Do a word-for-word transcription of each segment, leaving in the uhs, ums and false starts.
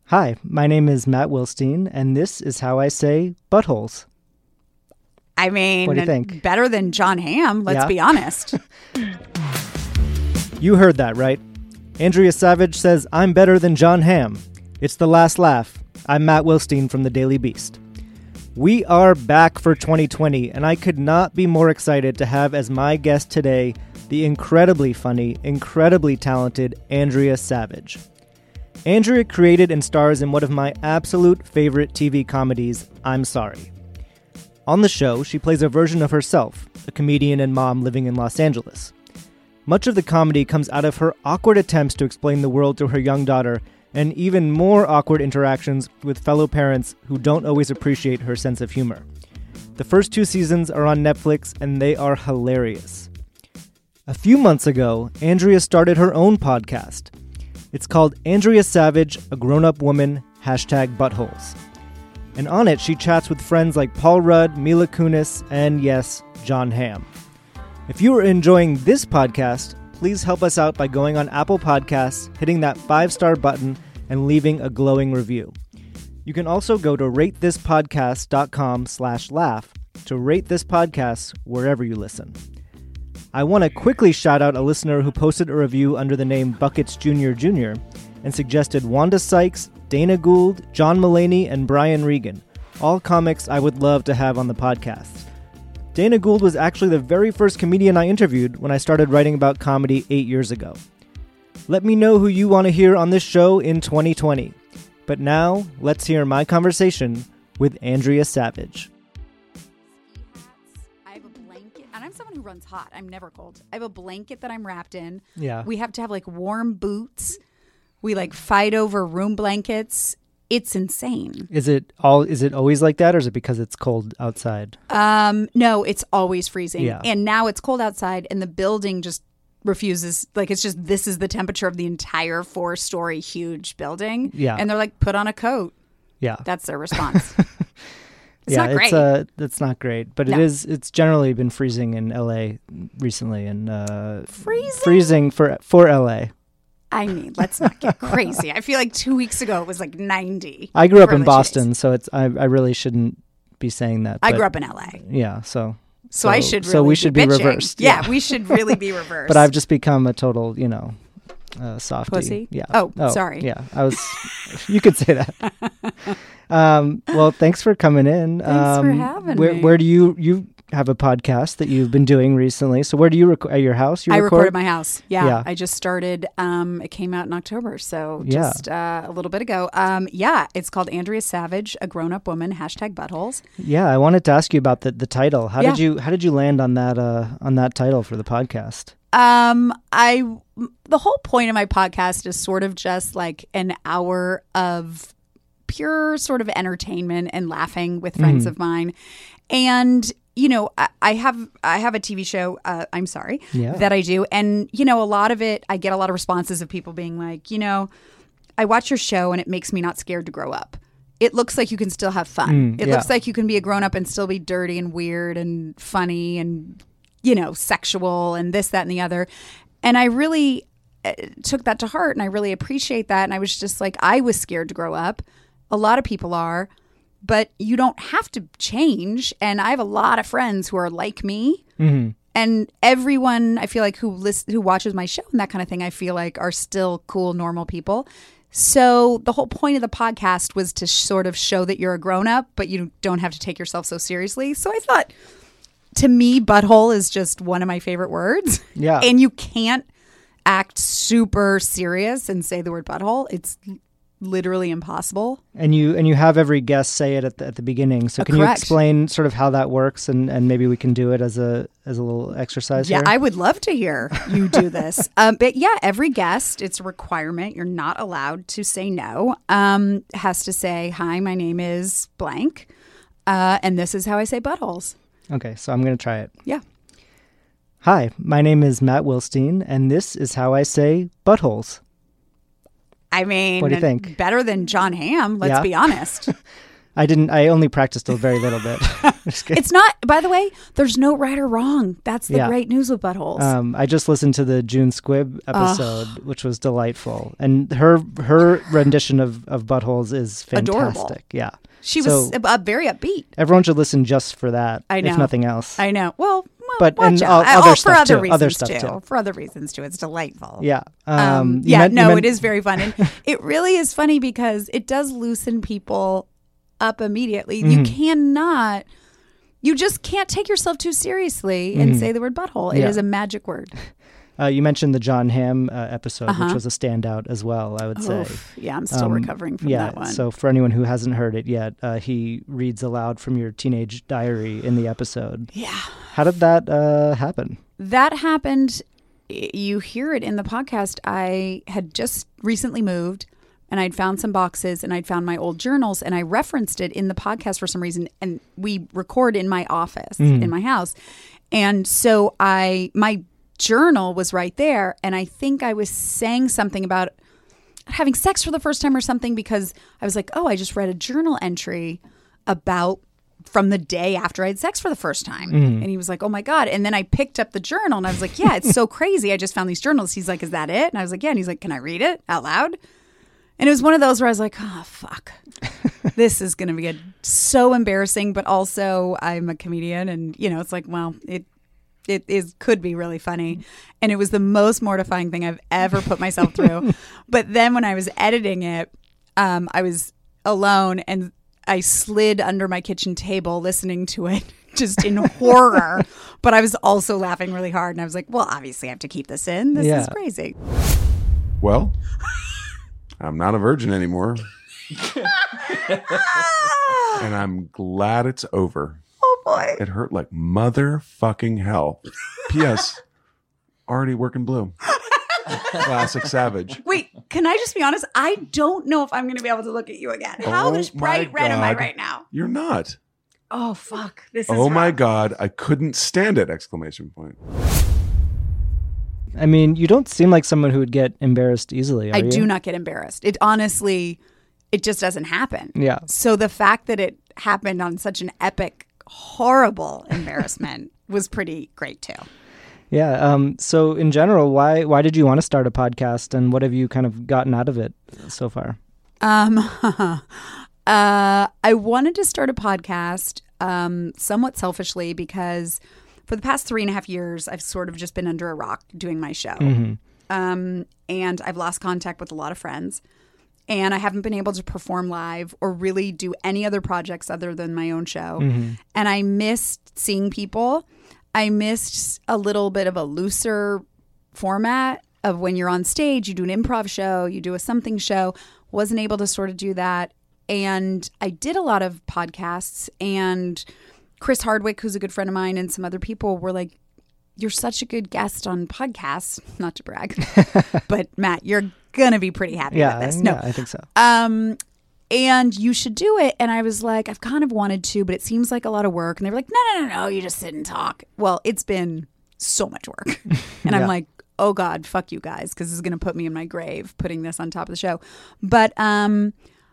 Hi, my name is Matt Wilstein, and this is how I say buttholes. I mean, What do you think? Better than Jon Hamm, let's Yeah? be honest. You heard that, right? Andrea Savage says, I'm better than Jon Hamm. It's The Last Laugh. I'm Matt Wilstein from The Daily Beast. We are back for twenty twenty, and I could not be more excited to have as my guest today the incredibly funny, incredibly talented Andrea Savage. Andrea created and stars in one of my absolute favorite T V comedies, I'm Sorry. On the show, she plays a version of herself, a comedian and mom living in Los Angeles. Much of the comedy comes out of her awkward attempts to explain the world to her young daughter, and even more awkward interactions with fellow parents who don't always appreciate her sense of humor. The first two seasons are on Netflix, and they are hilarious. A few months ago, Andrea started her own podcast. It's called Andrea Savage, A Grown-Up Woman, hashtag Buttholes. And on it, she chats with friends like Paul Rudd, Mila Kunis, and yes, Jon Hamm. If you are enjoying this podcast, please help us out by going on Apple Podcasts, hitting that five-star button, and leaving a glowing review. You can also go to ratethispodcast.com slash laugh to rate this podcast wherever you listen. I want to quickly shout out a listener who posted a review under the name Buckets Junior Junior and suggested Wanda Sykes, Dana Gould, John Mulaney, and Brian Regan, all comics I would love to have on the podcast. Dana Gould was actually the very first comedian I interviewed when I started writing about comedy eight years ago. Let me know who you want to hear on this show in twenty twenty. But now, let's hear my conversation with Andrea Savage. I have a blanket, and I'm someone who runs hot. I'm never cold. I have a blanket that I'm wrapped in. Yeah. We have to have like warm boots. We like fight over room blankets. It's insane. Is it all? Is it always like that, or is it because it's cold outside? Um, no, it's always freezing. Yeah. And now it's cold outside, and the building just refuses. Like, it's just, this is the temperature of the entire four-story huge building. Yeah. And they're like, put on a coat. Yeah. That's their response. It's yeah, not great. It's, uh, it's not great, but No. it is. It's generally been freezing in L A recently, and uh, Freezing? freezing for for L A. I mean, let's not get crazy. I feel like two weeks ago it was like ninety. I grew up for in at least two Boston, days. so it's. I, I really shouldn't be saying that. I but grew up in L A. Yeah, so So, I should really so we be should be bitching. reversed. Yeah, we should really be reversed. But I've just become a total, you know, uh, softie. Pussy? Yeah. Oh, sorry. Yeah, I was. You could say that. Um, well, thanks for coming in. Thanks for um, having where, me. Where do you you have a podcast that you've been doing recently? So where do you record? At your house? You I record? recorded my house. Yeah, Yeah. I just started. Um, it came out in October, so Yeah. just uh, a little bit ago. Um, yeah, it's called Andrea Savage, A Grown-Up Woman, hashtag Buttholes. Yeah, I wanted to ask you about the, the title. How Yeah. did you how did you land on that uh, on that title for the podcast? Um, I the whole point of my podcast is sort of just like an hour of pure sort of entertainment and laughing with friends Mhm. of mine, and you know, I, I have I have a T V show. Uh, I'm sorry Yeah. that I do, and you know, a lot of it, I get a lot of responses of people being like, you know, I watch your show and it makes me not scared to grow up. It looks like you can still have fun. Mm, it yeah. looks like you can be a grown up and still be dirty and weird and funny and, you know, sexual and this, that, and the other. And I really uh, took that to heart, and I really appreciate that. And I was just like, I was scared to grow up. A lot of people are, but you don't have to change. And I have a lot of friends who are like me. Mm-hmm. And everyone, I feel like, who list, who watches my show and that kind of thing, I feel like are still cool, normal people. So the whole point of the podcast was to sh- sort of show that you're a grown up, but you don't have to take yourself so seriously. So I thought, to me, butthole is just one of my favorite words. Yeah. And you can't act super serious and say the word butthole. It's literally impossible. And you and you have every guest say it at the, at the beginning. So Uh, can correct. you explain sort of how that works, and, and maybe we can do it as a as a little exercise Yeah, here? I would love to hear you do this. um, but yeah, every guest, it's a requirement. You're not allowed to say no. Um, has to say, hi, my name is blank. Uh, and this is how I say buttholes. Okay, so I'm going to try it. Yeah. Hi, my name is Matt Wilstein, and this is how I say buttholes. I mean, What do you think? better than Jon Hamm, let's Yeah? be honest. I didn't. I only practiced a very little bit. Just kidding. It's not, by the way, there's no right or wrong. That's the Yeah. great news with buttholes. Um, I just listened to the June Squibb episode, which was delightful, and her her rendition of, of buttholes is fantastic. Adorable. Yeah, she so- was uh, very upbeat. everyone should listen just for that. I know. if nothing else. I know. Well, well But- watch and out. all- Uh, other oh, stuff for other too. reasons Other stuff too. too. For other reasons too. It's delightful. yeah, um, Um, you yeah, meant- you no, meant- it is very fun. And it really is funny because it does loosen people up immediately. You Mhm. cannot, you just can't take yourself too seriously and Mhm. say the word butthole. It Yeah. is a magic word. Uh, you mentioned the John Hamm uh, episode, Uh-huh. which was a standout as well, I would say. Oof. Yeah, I'm still Um, recovering from yeah, that one. so for anyone who hasn't heard it yet, uh, he reads aloud from your teenage diary in the episode. yeah. How did that uh, happen? That happened. y- You hear it in the podcast. I had just recently moved and I'd found some boxes and I'd found my old journals and I referenced it in the podcast for some reason. And we record in my office Mhm. in my house. And so I, my journal was right there. And I think I was saying something about having sex for the first time or something because I was like, oh, I just read a journal entry about from the day after I had sex for the first time. Mhm. And he was like, oh my God. And then I picked up the journal and I was like, yeah, it's so crazy. I just found these journals. He's like, is that it? And I was like, yeah. And he's like, can I read it out loud? And it was one of those where I was like, oh, fuck. This is going to be a, so embarrassing. But also I'm a comedian and, you know, it's like, well, it it is could be really funny. And it was the most mortifying thing I've ever put myself through. But then when I was editing it, um, I was alone and I slid under my kitchen table listening to it just in horror. But I was also laughing really hard. And I was like, well, obviously I have to keep this in. This Yeah. is crazy. Well, I'm not a virgin anymore. And I'm glad it's over. Oh, boy. It hurt like motherfucking hell. P S. Already working blue. Classic Savage. Wait, can I just be honest? I don't know if I'm going to be able to look at you again. How Oh just my bright red am I God. right now? You're not. Oh, fuck. This is Oh my rough. God. I couldn't stand it! Exclamation point. I mean, you don't seem like someone who would get embarrassed easily, are I you? do not get embarrassed. It honestly, it just doesn't happen. Yeah. So the fact that it happened on such an epic, horrible embarrassment was pretty great too. Yeah. Um, so in general, why why did you want to start a podcast, and what have you kind of gotten out of it so far? Um, uh, I wanted to start a podcast um, somewhat selfishly because for the past three and a half years, I've sort of just been under a rock doing my show. Mhm. Um, and I've lost contact with a lot of friends. And I haven't been able to perform live or really do any other projects other than my own show. Mhm. And I missed seeing people. I missed a little bit of a looser format of when you're on stage, you do an improv show, you do a something show. Wasn't able to sort of do that. And I did a lot of podcasts, and Chris Hardwick, who's a good friend of mine, and some other people were like, you're such a good guest on podcasts, not to brag, but Matt, you're going to be pretty happy Yeah, with this. yeah, No, I think so. um, and you should do it. And I was like, I've kind of wanted to, but it seems like a lot of work. And they were like, no, no, no, no, you just sit and talk. Well, it's been so much work. And Yeah. I'm like, oh God, fuck you guys, because this is going to put me in my grave, putting this on top of the show. But um,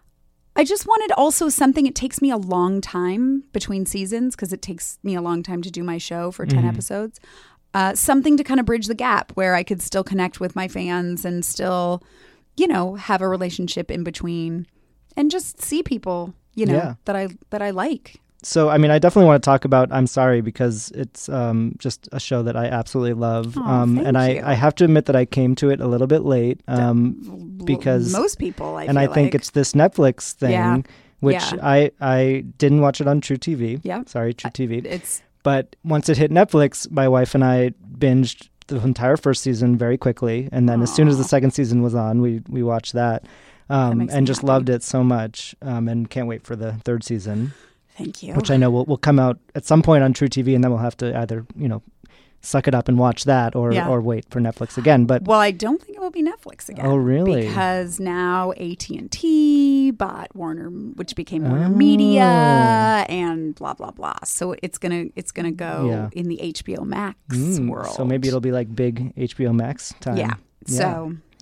I just wanted also something, it takes me a long time between seasons, because it takes me a long time to do my show for ten Mhm. episodes. Uh, something to kind of bridge the gap where I could still connect with my fans and still, you know, have a relationship in between and just see people, you know, Yeah. that I that I like. So, I mean, I definitely want to talk about I'm Sorry, because it's um, just a show that I absolutely love. Aw, um, thank and I, you. I have to admit that I came to it a little bit late um, because, most people, I and feel I think like. it's this Netflix thing, Yeah. which Yeah. I, I didn't watch it on True T V. Yeah. Sorry, True T V. it's But once it hit Netflix, my wife and I binged the entire first season very quickly. And then as soon as the Aw. second season was on, we, we watched that, um, makes and me just happy. loved it so much, um, and can't wait for the third season, thank you. which I know will, will come out at some point on True T V, and then we'll have to either, you know, suck it up and watch that or, Yeah. or wait for Netflix again. But Well, I don't think it will be Netflix again. Oh, really? Because now A T and T bought Warner, which became Warner Oh. Media, and blah blah blah. So it's gonna it's gonna go Yeah. in the H B O Max mm, world. so maybe it'll be like big H B O Max time. yeah. So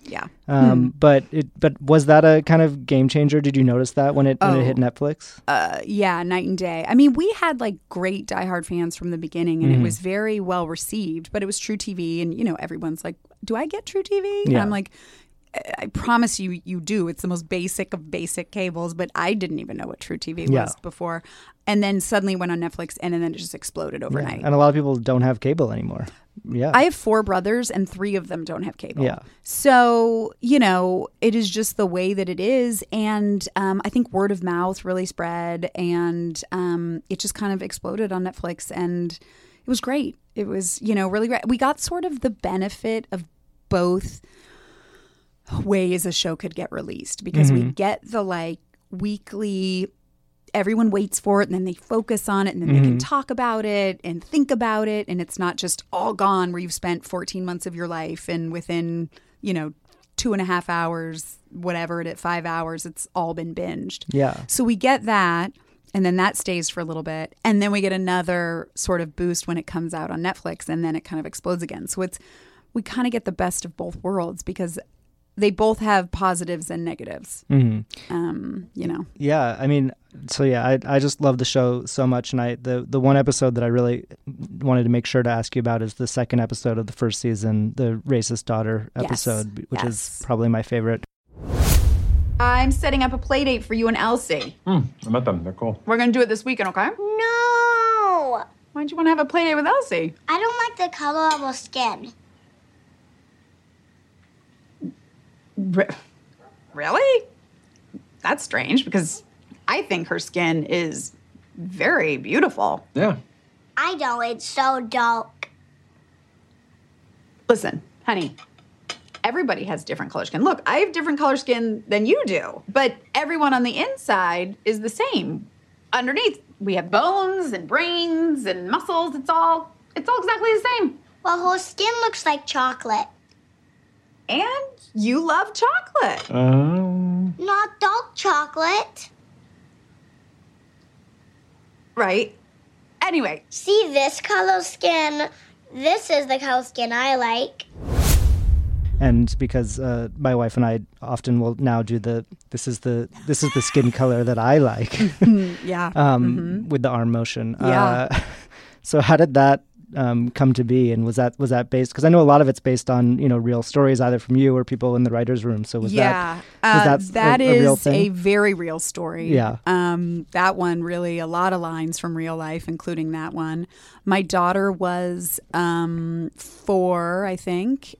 Yeah. Um, Hmm. But it but was that a kind of game changer? Did you notice that when it when Oh. it hit Netflix? Uh, yeah, night and day. I mean, we had like great diehard fans from the beginning, and Mhm. it was very well received. But it was True T V, and you know, everyone's like, "Do I get True T V?" And Yeah. I'm like, I I promise you, you do. It's the most basic of basic cables, but I didn't even know what True T V Yeah. was before. And then suddenly went on Netflix, and, and then it just exploded Yeah. overnight. And a lot of people don't have cable anymore. Yeah. I have four brothers, and three of them don't have cable. Yeah. So, you know, it is just the way that it is. And um, I think word of mouth really spread, and um, it just kind of exploded on Netflix. And it was great. It was, you know, really great. We got sort of the benefit of both ways a show could get released, because we Mhm. get the like weekly, everyone waits for it, and then they focus on it, and then they can Mhm. talk about it and think about it, and it's not just all gone where you've spent fourteen months of your life and within, you know, two and a half hours, whatever it is, five hours, it's all been binged. Yeah. So we get that, and then that stays for a little bit, and then we get another sort of boost when it comes out on Netflix, and then it kind of explodes again. So it's, we kind of get the best of both worlds, because they both have positives and negatives. Mhm. Um, you know. Yeah, I mean, so yeah, I I just love the show so much, and I the the one episode that I really wanted to make sure to ask you about is the second episode of the first season, the racist daughter Yes, episode, which yes. is probably my favorite. I'm setting up a play date for you and Elsie. Hmm, I met them. They're cool. We're gonna do it this weekend, okay? No! Why'd you want to have a play date with Elsie? I don't like the color of her skin. Re- really? That's strange, because I think her skin is very beautiful. Yeah. I don't, it's so dark. Listen, honey, everybody has different color skin. Look, I have different color skin than you do, but everyone on the inside is the same. Underneath, we have bones and brains and muscles. It's all, it's all exactly the same. Well, her skin looks like chocolate. And you love chocolate. Um. Not dark chocolate. Right? Anyway, See this color skin? This is the color skin I like. And because uh, my wife and I often will now do the this is the this is the skin color that I like yeah. um, with the arm motion. Yeah. Uh, so how did that um, come to be? And was that was that based? Because I know a lot of it's based on you know real stories, either from you or people in the writers' room. So was yeah, that uh, was that that a, a real is thing? a very real story. Yeah. Um, that one really, a lot of lines from real life, including that one. My daughter was um, four, I think,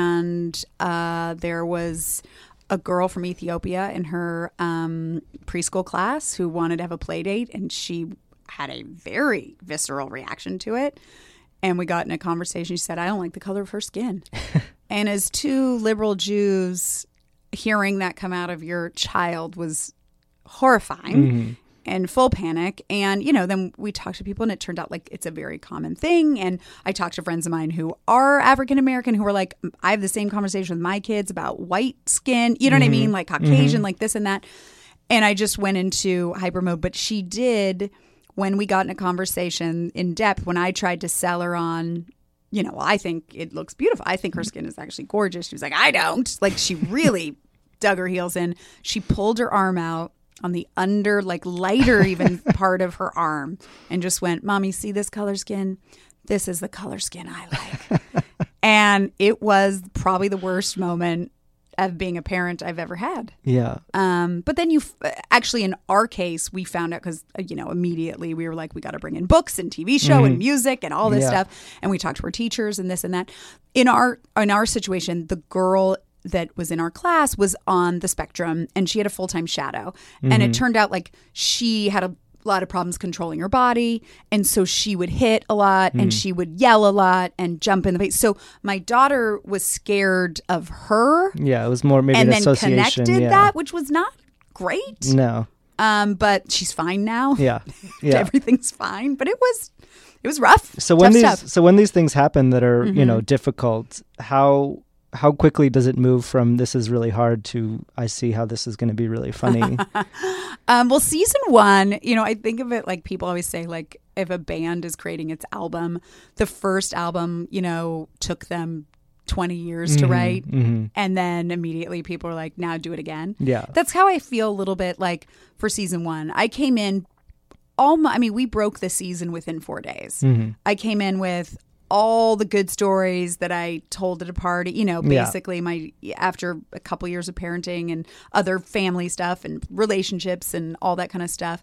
and uh, there was a girl from Ethiopia in her um, preschool class who wanted to have a play date, and she had a very visceral reaction to it. And we got in a conversation. She said, I don't like the color of her skin. And as two liberal Jews, hearing that come out of your child was horrifying Mm-hmm. and full panic. And, you know, then we talked to people, and it turned out like it's a very common thing. And I talked to friends of mine who are African American who were like, I have the same conversation with my kids about white skin, you know what I mean? Like Caucasian, like this and that. And I just went into hyper mode. But she did, when we got in a conversation in depth, when I tried to sell her on, you know, well, I think it looks beautiful. I think her skin is actually gorgeous. She was like, I don't. Like, she really dug her heels in. She pulled her arm out on the under, like lighter even part of her arm, and just went, Mommy, see this color skin? This is the color skin I like. And it was probably the worst moment of being a parent I've ever had. Yeah. Um, but then you f- actually, in our case, we found out because, you know, immediately we were like, we got to bring in books and T V show and music and all this Yeah. stuff. And we talked to our teachers and this and that. In our in our situation, the girl that was in our class was on the spectrum, and she had a full-time shadow. And it turned out like she had a lot of problems controlling her body, and so she would hit a lot and she would yell a lot and jump in the face. So my daughter was scared of her Yeah. It was more maybe and an then association. connected yeah. that, which was not great. No. Um, but she's fine now. Yeah. Yeah. Everything's fine. But it was it was rough. So when Tough these stuff. so when these things happen that are you know Mhm. difficult, how how quickly does it move from this is really hard to I see how this is going to be really funny? Um, well, season one, you know, I think of it like people always say, like, if a band is creating its album, the first album, you know, took them twenty years to Mhm, write. mhm. And then immediately people are like, now do it again. Yeah. That's how I feel a little bit like for season one. I came in all my, I mean, we broke the season within four days. Mhm. I came in with all the good stories that I told at a party, you know, Yeah. basically my, after a couple years of parenting and other family stuff and relationships and all that kind of stuff.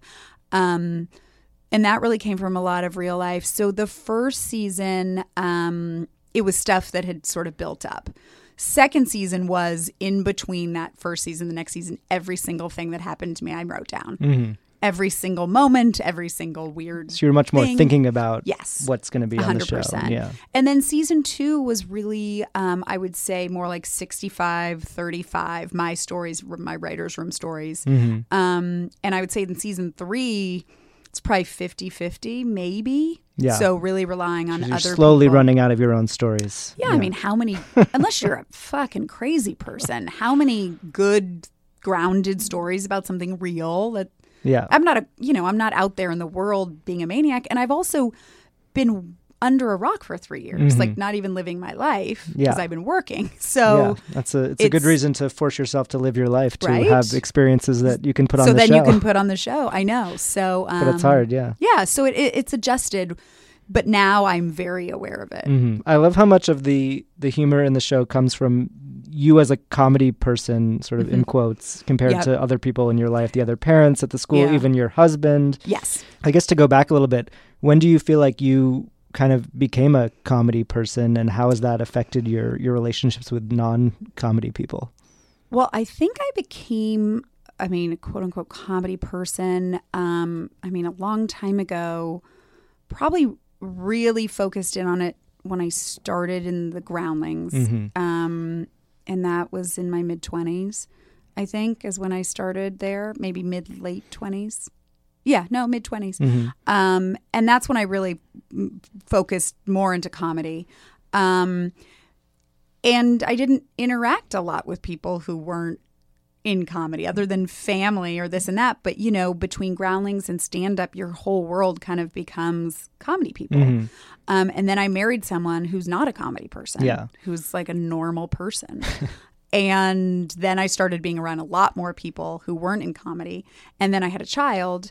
Um, and that really came from a lot of real life. So the first season, um, it was stuff that had sort of built up. Second season was in between that first season, the next season, every single thing that happened to me, I wrote down. Mm-hmm. Every single moment, every single weird So you're much more thing. thinking about Yes. what's going to be on the show. one hundred percent. Yeah. And then season two was really, um, I would say, more like sixty-five, thirty-five, my stories, my writer's room stories. Mm-hmm. Um, and I would say in season three, it's probably fifty-fifty, maybe. Yeah. So really relying on You're other slowly people. running out of your own stories. Yeah, I mean, how many, unless you're a fucking crazy person, how many good, grounded stories about something real that Yeah. I'm not a, you know, I'm not out there in the world being a maniac. And I've also been under a rock for three years, Mhm. like not even living my life because Yeah. I've been working. So yeah, that's a it's, a good it's- reason to force yourself to live your life, to Right? have experiences that you can put on so the then show. you can put on the show. I know. So, um, but it's hard, yeah. Yeah. So it, it, it's adjusted, but now I'm very aware of it. hmm I love how much of the the humor in the show comes from you as a comedy person, sort of in quotes, compared Yep. to other people in your life, the other parents at the school, Yeah. even your husband. Yes. I guess to go back a little bit, when do you feel like you kind of became a comedy person, and how has that affected your your relationships with non-comedy people? Well, I think I became, I mean, a quote unquote comedy person. Um, I mean, a long time ago, probably really focused in on it when I started in the Groundlings. Mhm. Um, and that was in my mid twenties, I think, is when I started there, maybe mid late twenties. Yeah, no, mid twenties. Mhm. Um, and that's when I really mm, focused more into comedy. Um, and I didn't interact a lot with people who weren't in comedy other than family or this and that. But, you know, between Groundlings and stand-up, your whole world kind of becomes comedy people. Mhm. Um, and then I married someone who's not a comedy person, Yeah. who's like a normal person. And then I started being around a lot more people who weren't in comedy. And then I had a child,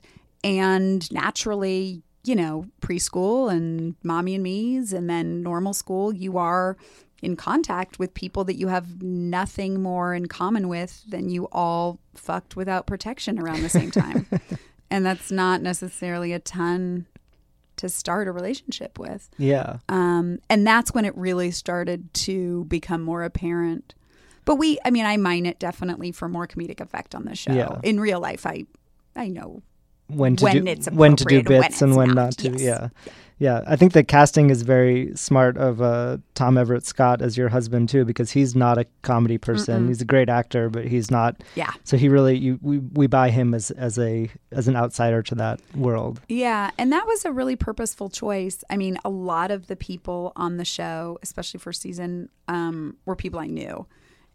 and naturally, you know, preschool and mommy and me's and then normal school, you are in contact with people that you have nothing more in common with than you all fucked without protection around the same time. And that's not necessarily a ton to start a relationship with. Yeah. Um, and that's when it really started to become more apparent. But we, I mean, I mine it definitely for more comedic effect on the show. Yeah. In real life, I, I know when to when do it's when to do appropriate and when bits and it's when not. not, to. Yes. Yeah. Yeah. I think the casting is very smart of uh, Tom Everett Scott as your husband too, because he's not a comedy person. Mm-mm. He's a great actor, but he's not. Yeah. So he really you we, we buy him as as a as an outsider to that world. Yeah, and that was a really purposeful choice. I mean, a lot of the people on the show, especially first season, um, were people I knew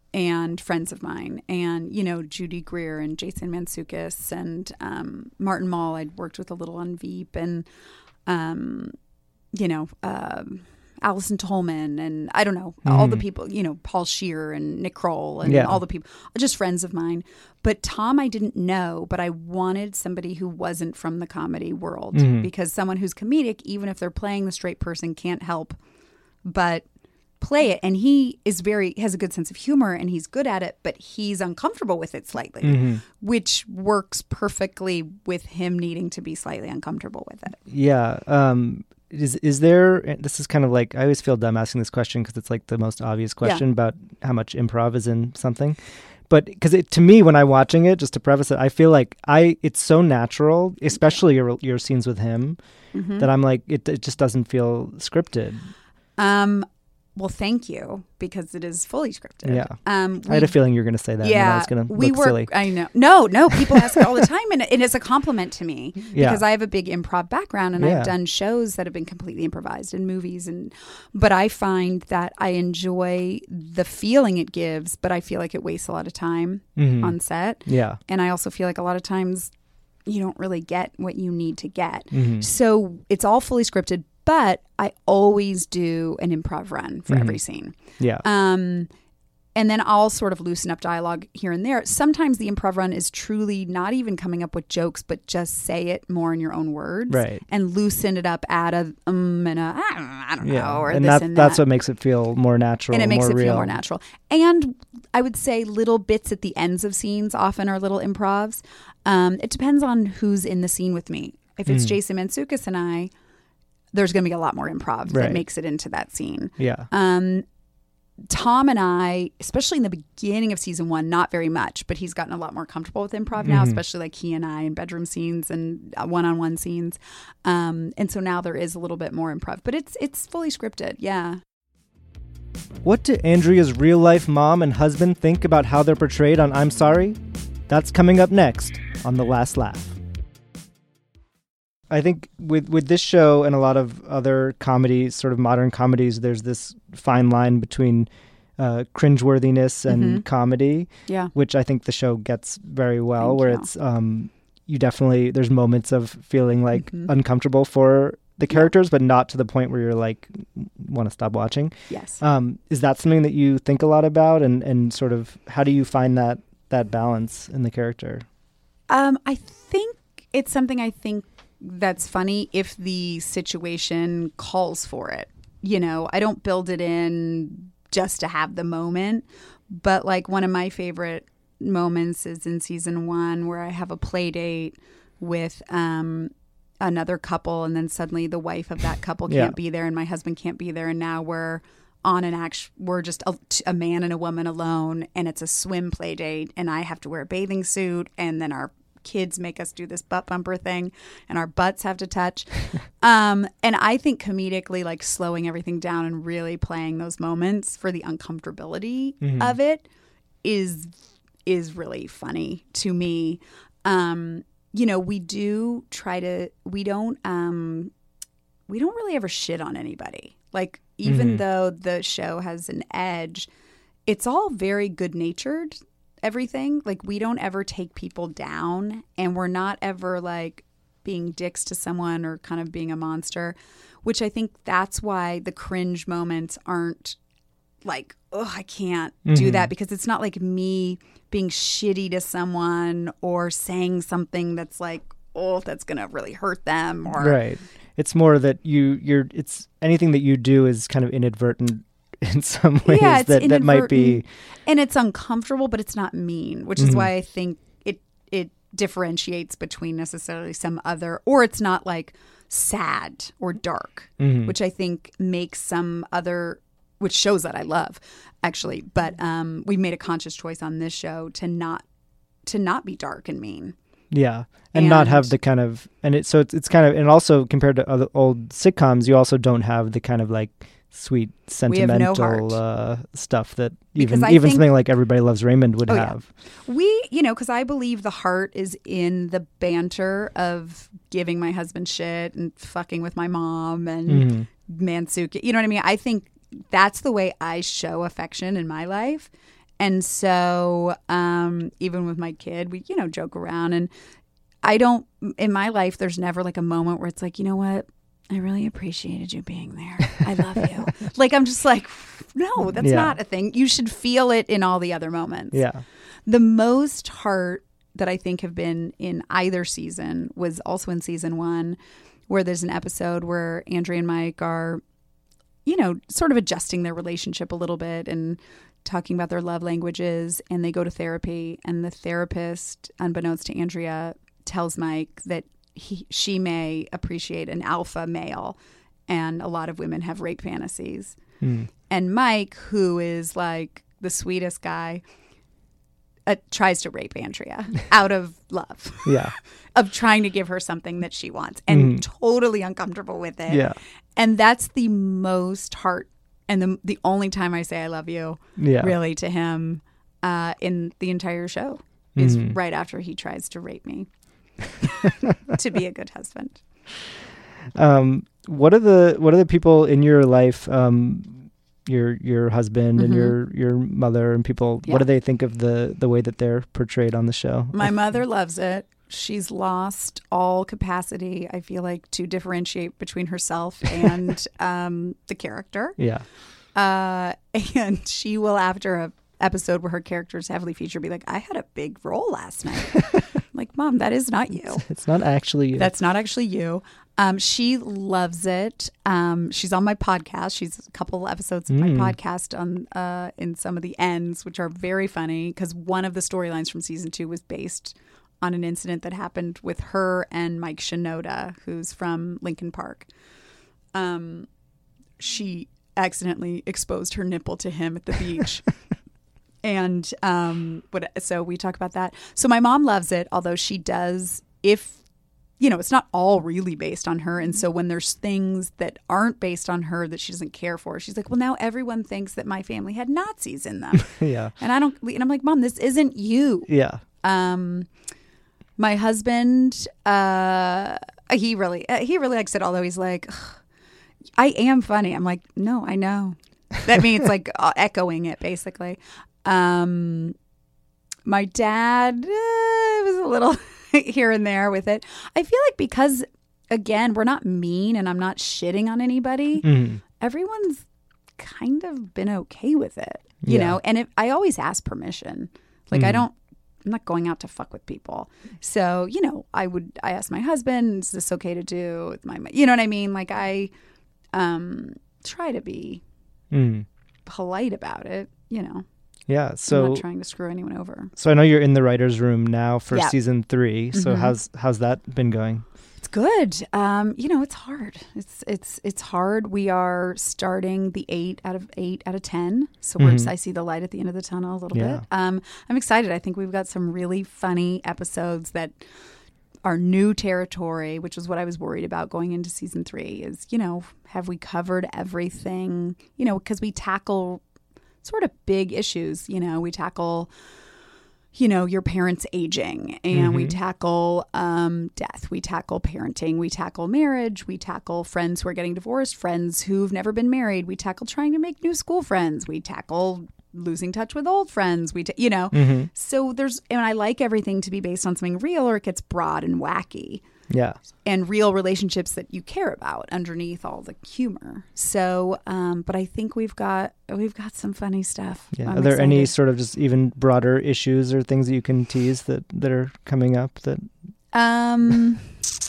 and friends of mine. And, you know, Judy Greer and Jason Mantzoukas and um, Martin Mull, I'd worked with a little on Veep, and, um, you know, um, Allison Tolman, and I don't know, all the people, you know, Paul Scheer and Nick Kroll and Yeah. all the people, just friends of mine. But Tom, I didn't know, but I wanted somebody who wasn't from the comedy world, Mhm. because someone who's comedic, even if they're playing the straight person, can't help but play it. And he is very, has a good sense of humor and he's good at it, but he's uncomfortable with it slightly, Mm-hmm. which works perfectly with him needing to be slightly uncomfortable with it. Yeah. Um, is is there? This is kind of like I always feel dumb asking this question because it's like the most obvious question about how much improv is in something. But because it to me, when I'm watching it, just to preface it, I feel like I it's so natural, especially your your scenes with him, Mm-hmm. that I'm like it. It just doesn't feel scripted. Um, well, thank you, because it is fully scripted. Yeah. Um, I had a we- feeling you were going to say that. and then I Yeah, was going to we look work. silly. I know. No, no. People ask it all the time, and it is a compliment to me Yeah. because I have a big improv background, and Yeah. I've done shows that have been completely improvised in movies, and but I find that I enjoy the feeling it gives, but I feel like it wastes a lot of time Mhm. on set, Yeah. and I also feel like a lot of times you don't really get what you need to get. Mhm. So it's all fully scripted. But I always do an improv run for Mhm. every scene. Yeah. Um, and then I'll sort of loosen up dialogue here and there. Sometimes the improv run is truly not even coming up with jokes, but just say it more in your own words. Right. And loosen it up, add a um and a, I don't know, I don't yeah. know or and this that, and that's that. what makes it feel more natural. And it makes more it real. feel more natural. And I would say little bits at the ends of scenes often are little improvs. Um, it depends on who's in the scene with me. If it's Mm. Jason Mantzoukas and I, there's going to be a lot more improv Right. that makes it into that scene. Yeah. Um, Tom and I, especially in the beginning of season one, not very much, but he's gotten a lot more comfortable with improv now, Mhm. especially like he and I in bedroom scenes and uh, one-on-one scenes. Um, and so now there is a little bit more improv, but it's it's fully scripted. Yeah. What do Andrea's real-life mom and husband think about how they're portrayed on I'm Sorry? That's coming up next on The Last Laugh. I think with with this show and a lot of other comedies, sort of modern comedies, there's this fine line between uh, cringeworthiness and Mhm. comedy, Yeah. which I think the show gets very well, Thank where you. it's um, you definitely, there's moments of feeling like Mhm. uncomfortable for the characters, but not to the point where you're like, want to stop watching. Yes. Um, is that something that you think a lot about, and, and sort of how do you find that that balance in the character? Um, I think it's something I think that's funny if the situation calls for it. You know, I don't build it in just to have the moment, but like one of my favorite moments is in season one where I have a play date with um, another couple, and then suddenly the wife of that couple Yeah. can't be there and my husband can't be there, and now we're on an act, we're just a, a man and a woman alone, and it's a swim play date, and I have to wear a bathing suit, and then our kids make us do this butt bumper thing, and our butts have to touch. um, and I think comedically, like slowing everything down and really playing those moments for the uncomfortability Mhm. of it is is really funny to me. Um, you know, we do try to. We don't. Um, we don't really ever shit on anybody. Like, even Mhm. though the show has an edge, it's all very good natured. Everything, like, we don't ever take people down, and we're not ever like being dicks to someone or kind of being a monster, which I think that's why the cringe moments aren't like, oh, I can't do Mhm. that, because it's not like me being shitty to someone or saying something that's like, oh, that's gonna really hurt them, or Right. It's more that you you're it's anything that you do is kind of inadvertent in some ways yeah, it's that, that might be inadvertent, and it's uncomfortable, but it's not mean, which is Mhm. why I think it it differentiates between necessarily some other, or it's not like sad or dark, Mhm. which I think makes some other, which shows that I love actually, but um, we made a conscious choice on this show to not to not be dark and mean. Yeah, and, not have And- the kind of and it so it's it's kind of, and also compared to other old sitcoms, you also don't have the kind of like sweet We have no sentimental heart. uh, stuff that Because even I even think- something like Everybody Loves Raymond would Oh, yeah. have. We, you know, because I believe the heart is in the banter of giving my husband shit and fucking with my mom and Mhm. Mansuki. You know what I mean? I think that's the way I show affection in my life. And so um, even with my kid, we, you know, joke around. And I don't, in my life, there's never like a moment where it's like, you know what? I really appreciated you being there. I love you. Like, I'm just like, no, that's Yeah. not a thing. You should feel it in all the other moments. Yeah. The most heart that I think have been in either season was also in season one, where there's an episode where Andrea and Mike are, you know, sort of adjusting their relationship a little bit and talking about their love languages, and they go to therapy, and the therapist, unbeknownst to Andrea, tells Mike that he, she may appreciate an alpha male, and a lot of women have rape fantasies. Mm. And Mike, who is like the sweetest guy, uh, tries to rape Andrea out of love, Yeah. of trying to give her something that she wants, and Mhm. totally uncomfortable with it. Yeah. And that's the most heart, and the the only time I say I love you, Yeah. really, to him uh, in the entire show is Mhm. right after he tries to rape me to be a good husband. Um, what are the what are the people in your life, um, your your husband and Mhm. your your mother and people? Yeah. What do they think of the the way that they're portrayed on the show? My mother loves it. she's lost all capacity, I feel like, to differentiate between herself and um, the character. Yeah. Uh, and she will, after a episode where her character is heavily featured, be like, I had a big role last night. I'm like, Mom, that is not you. It's not actually you. That's not actually you. Um, she loves it. Um, she's on my podcast. She's a couple episodes of my podcast on uh, in some of the ends, which are very funny because one of the storylines from season two was based on an incident that happened with her and Mike Shinoda, who's from Lincoln Park. Um, she accidentally exposed her nipple to him at the beach. And um, what, so we talk about that. So my mom loves it, although she does, if, you know, it's not all really based on her. And so when there's things that aren't based on her that she doesn't care for, she's like, well, now everyone thinks that my family had Nazis in them. Yeah. And I don't, and I'm like, Mom, this isn't you. Yeah. Um, my husband, uh, he really, uh, he really likes it, although he's like, ugh, I am funny. I'm like, no, I know. That means like uh, echoing it, basically. Um, my dad uh, was a little here and there with it. I feel like because, again, we're not mean and I'm not shitting on anybody, Mm-hmm. everyone's kind of been okay with it, you Yeah. know? And if, I always ask permission. Like, I don't, I'm not going out to fuck with people. So, you know, I would, I ask my husband, is this okay to do with my, you know what I mean? Like, I um, try to be Mm. polite about it, you know? Yeah. I'm So, not trying to screw anyone over. so I know you're in the writer's room now for Yeah. season three. So Mhm. how's how's that been going? It's good. Um, you know, it's hard. It's it's it's hard. We are starting the eight out of eight out of ten. So we're, Mhm. I see the light at the end of the tunnel a little Yeah. bit. Um, I'm excited. I think we've got some really funny episodes that are new territory, which was what I was worried about going into season three. Is, you know, have we covered everything? You know, because we tackle sort of big issues. You know, we tackle, you know, your parents aging, and we tackle um, death. We tackle parenting. We tackle marriage. We tackle friends who are getting divorced, friends who've never been married. We tackle trying to make new school friends. We tackle losing touch with old friends. We, ta- you know, so there's, and I like everything to be based on something real, or it gets broad and wacky. Yeah. And real relationships that you care about underneath all the humor. So, um, but I think we've got we've got some funny stuff. Yeah. I'm Are there any excited. sort of just even broader issues or things that you can tease that, that are coming up that Um,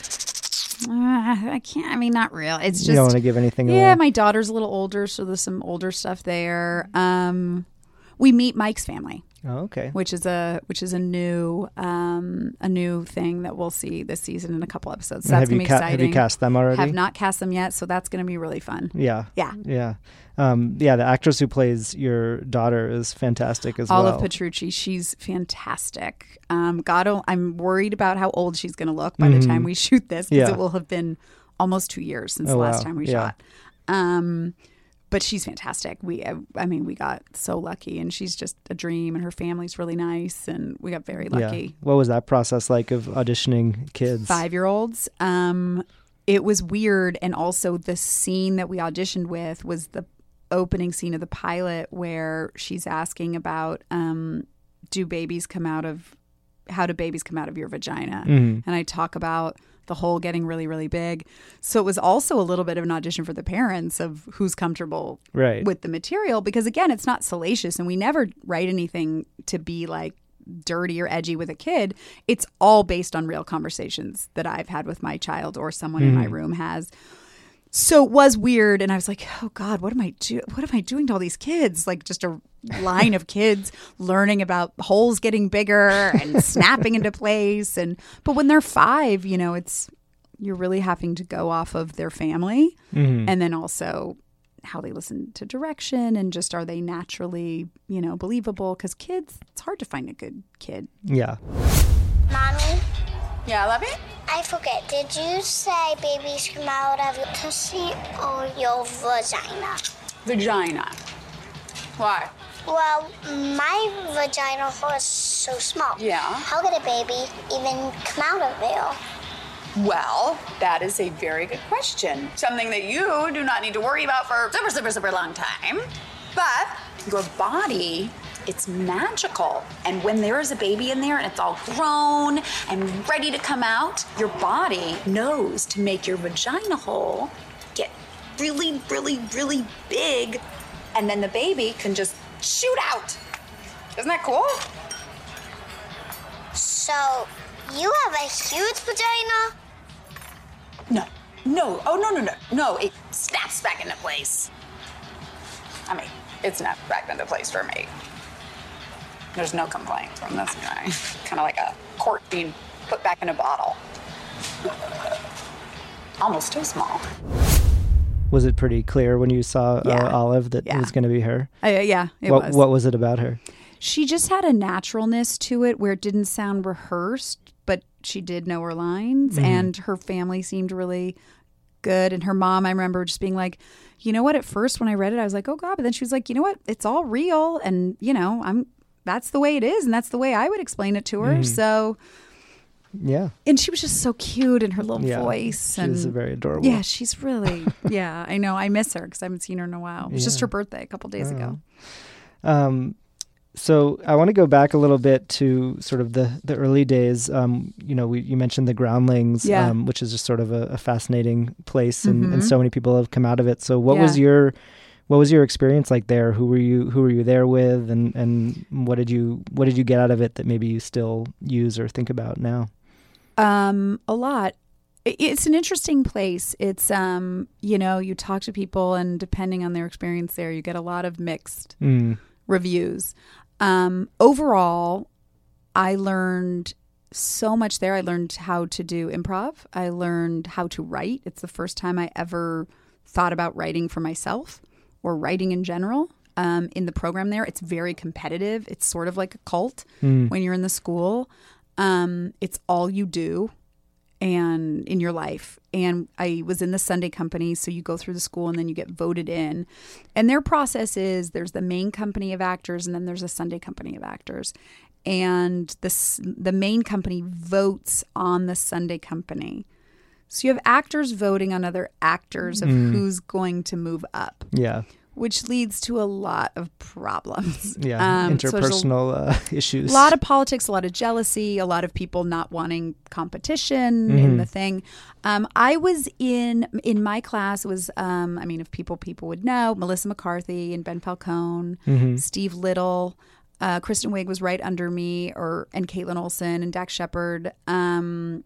uh, I can't. I mean, not real. It's you don't want just to give anything yeah. away? My daughter's a little older, so there's some older stuff there. Um, we meet Mike's family, Oh, okay. which is a which is a new um a new thing that we'll see this season in a couple episodes. So And that's have gonna you be ca- exciting. have you cast them already? Have not cast them yet, so that's gonna be really fun. Yeah. Yeah. Yeah. Um, yeah. The actress who plays your daughter is fantastic as Olive well. Petrucci, she's fantastic. Um, God, o- I'm worried about how old she's going to look by the Mhm. time we shoot this, because Yeah. it will have been almost two years since Oh, the last wow. time we Yeah. shot. Um, but she's fantastic. We, I, I mean, we got so lucky, and she's just a dream, and her family's really nice, and we got very Yeah. lucky. What was that process like of auditioning kids? Five-year-olds. Um, it was weird, and also the scene that we auditioned with was the opening scene of the pilot where she's asking about um, do babies come out of how do babies come out of your vagina? Mhm. And I talk about the hole getting really, really big. So it was also a little bit of an audition for the parents of who's comfortable Right. with the material, because again, it's not salacious, and we never write anything to be like dirty or edgy with a kid. It's all based on real conversations that I've had with my child or someone in my room has. So it was weird, and I was like, "Oh God, what am I do? What am I doing to all these kids? Like just a line of kids learning about holes getting bigger and snapping into place." And but when they're five, you know, it's you're really having to go off of their family, Mhm. and then also how they listen to direction, and just are they naturally, you know, believable? Because kids, it's hard to find a good kid. Yeah. Mommy, Yeah, love it. I forget. Did you say babies come out of your pussy or your vagina? Vagina. Why? Well, my vagina hole is so small. Yeah. How could a baby even come out of there? Well, that is a very good question. Something that you do not need to worry about for super, super, super long time. But your body it's magical. And when there is a baby in there and it's all grown and ready to come out, your body knows to make your vagina hole get really, really, really big, and then the baby can just shoot out. Isn't that cool? So, you have a huge vagina? No, no, oh, no, no, no, no, it snaps back into place. I mean, it snapped back into place for me. There's no complaint from this guy. Kind of like a cork being put back in a bottle. Almost too small. Was it pretty clear when you saw Yeah. uh, Olive that Yeah. it was going to be her? Uh, yeah, it what, was. What was it about her? She just had a naturalness to it where it didn't sound rehearsed, but she did know her lines, Mm-hmm. and her family seemed really good. And her mom, I remember just being like, you know what, at first when I read it, I was like, oh God, but then she was like, you know what, it's all real. And, you know, I'm, that's the way it is. And that's the way I would explain it to her. Mm-hmm. So, Yeah. and she was just so cute in her little Yeah. voice. She and was very adorable. yeah, she's really, yeah, I know. I miss her because I haven't seen her in a while. It was just Yeah. her birthday a couple days ago. Um, so I want to go back a little bit to sort of the, the early days. Um, you know, we, you mentioned the Groundlings, Yeah. um, which is just sort of a, a fascinating place, and, Mhm. and so many people have come out of it. So what Yeah. was your what was your experience like there? Who were you who were you there with, and, and what did you what did you get out of it that maybe you still use or think about now? Um, a lot. I- It's an interesting place. It's um, you know, you talk to people, and depending on their experience there, you get a lot of mixed Mm. reviews. Um, overall, I learned so much there. I learned how to do improv. I learned how to write. It's the first time I ever thought about writing for myself or writing in general. Um, in the program there, it's very competitive. It's sort of like a cult Mm. when you're in the school. Um, it's all you do and in your life. And I was in the Sunday company, so you go through the school and then you get voted in. And their process is there's the main company of actors and then there's a Sunday company of actors. And the s- the main company votes on the Sunday company. So you have actors voting on other actors of who's going to move up, Yeah. which leads to a lot of problems. Yeah. Um, so there's a- Interpersonal uh, issues. a lot of politics, a lot of jealousy, a lot of people not wanting competition Mm-hmm. in the thing. Um, I was in in my class was um, I mean, if people people would know, Melissa McCarthy and Ben Falcone, Mm-hmm. Steve Little, uh, Kristen Wiig was right under me, or and Caitlin Olsen and Dax Shepard, um,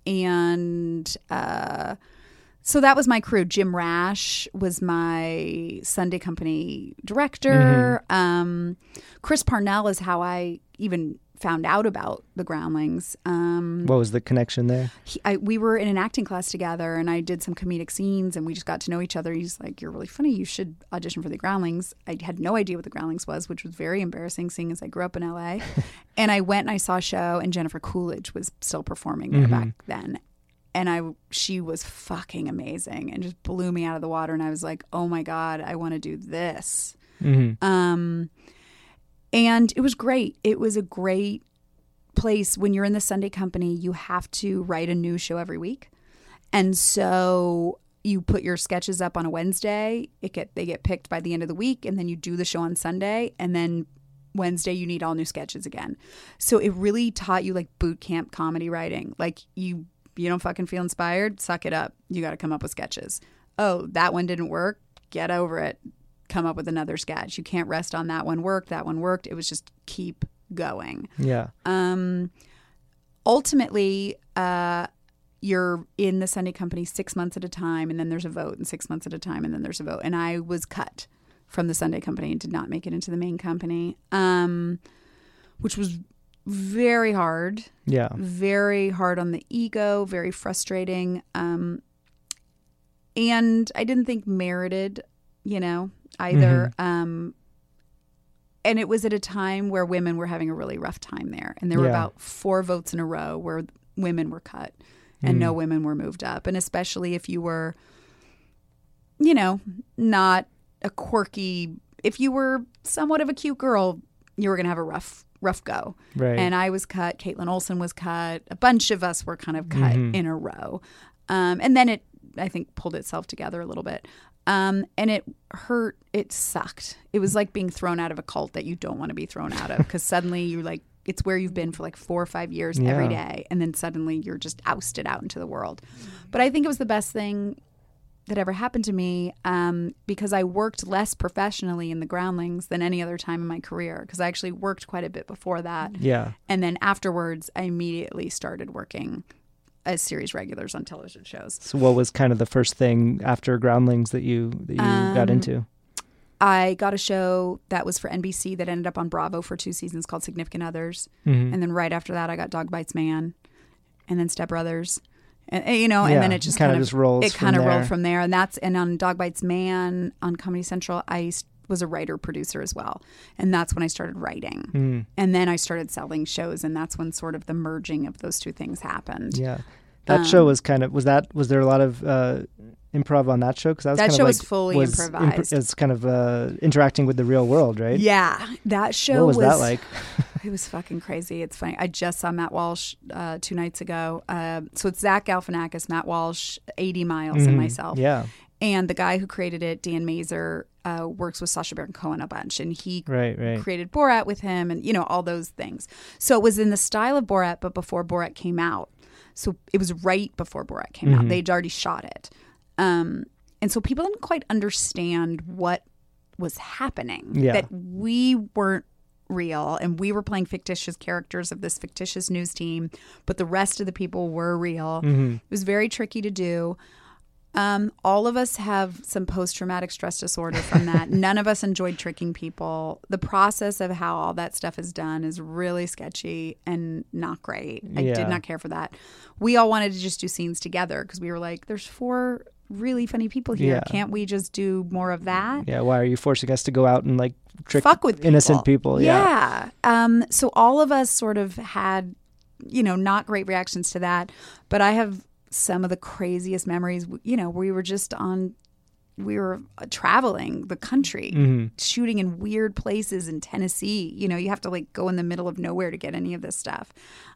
and. Uh, So that was my crew. Jim Rash was my Sunday company director. Mm-hmm. Um, Chris Parnell is how I even found out about the Groundlings. Um, What was the connection there? he, I, we were in an acting class together, and I did some comedic scenes, and we just got to know each other. He's like, "You're really funny. You should audition for the Groundlings." I had no idea what the Groundlings was, which was very embarrassing, seeing as I grew up in L A. And I went and I saw a show, and Jennifer Coolidge was still performing there back then. And I, she was fucking amazing and just blew me out of the water. And I was like, oh my God, I want to do this. Mm-hmm. Um, and it was great. It was a great place. When you're in the Sunday company, you have to write a new show every week. And so you put your sketches up on a Wednesday. It get they get picked by the end of the week, and then you do the show on Sunday, and then Wednesday you need all new sketches again. So it really taught you like boot camp comedy writing. Like you you don't fucking feel inspired, suck it up. You got to come up with sketches. Oh, that one didn't work. Get over it. Come up with another sketch. You can't rest on that one worked. That one worked. It was just keep going. Yeah. Um, ultimately, uh, you're in the Sunday company six months at a time, and then there's a vote, and six months at a time, and then there's a vote. And I was cut from the Sunday company and did not make it into the main company, um, which was very hard. Yeah. Very hard on the ego, very frustrating. Um, and I didn't think merited, you know, either. Um, and it was at a time where women were having a really rough time there. And there were Yeah. about four votes in a row where women were cut and no women were moved up. And especially if you were, you know, not a quirky, if you were somewhat of a cute girl, you were going to have a rough rough go. Right. And I was cut. Caitlin Olsen was cut. A bunch of us were kind of cut Mm-hmm. in a row. Um, and then it I think, pulled itself together a little bit. Um, and it hurt. It sucked. It was like being thrown out of a cult that you don't want to be thrown out of, because suddenly you're like, it's where you've been for like four or five years Yeah. every day. And then suddenly you're just ousted out into the world. But I think it was the best thing that ever happened to me, um, because I worked less professionally in the Groundlings than any other time in my career, because I actually worked quite a bit before that. Yeah. And then afterwards, I immediately started working as series regulars on television shows. So what was kind of the first thing after Groundlings that you that you got Um, into? I got a show that was for N B C that ended up on Bravo for two seasons called Significant Others. Mhm. And then right after that, I got Dog Bites Man, and then Step Brothers. And, and, you know, Yeah, and then it just kinda kind of just rolls It from kind of there. rolled from there, and that's and on Dog Bites Man on Comedy Central, I s- was a writer producer as well, and that's when I started writing, Mm. and then I started selling shows, and that's when sort of the merging of those two things happened. Yeah. That Um, show was kind of was that was there a lot of uh, improv on that show? Because that was That kind of show like, was fully was improvised. It's kind of uh, interacting with the real world, right? Yeah, that show What was, that like? It was fucking crazy. It's funny. I just saw Matt Walsh uh, two nights ago. Uh, so it's Zach Galifianakis, Matt Walsh, eighty miles, and Mhm. myself. Yeah. And the guy who created it, Dan Mazer, uh, works with Sacha Baron Cohen a bunch, and he Right, right. created Borat with him, and you know all those things. So it was in the style of Borat, but before Borat came out. So it was right before Borat came out. Mhm. They'd already shot it, um, and so people didn't quite understand what was happening. Yeah. That we weren't real, and we were playing fictitious characters of this fictitious news team, but the rest of the people were real. Mhm. It was very tricky to do. Um, all of us have some post-traumatic stress disorder from that. None of us enjoyed tricking people. The process of how all that stuff is done is really sketchy and not great. I Yeah. did not care for that. We all wanted to just do scenes together because we were like, there's four really funny people here. Yeah. Can't we just do more of that? Yeah. Why are you forcing us to go out and like trick Fuck with people. innocent people? Yeah. Yeah. Um, so all of us sort of had, you know, not great reactions to that. But I have some of the craziest memories. You know, we were just on, we were uh, traveling the country, Mhm. shooting in weird places in Tennessee. You know, you have to like go in the middle of nowhere to get any of this stuff.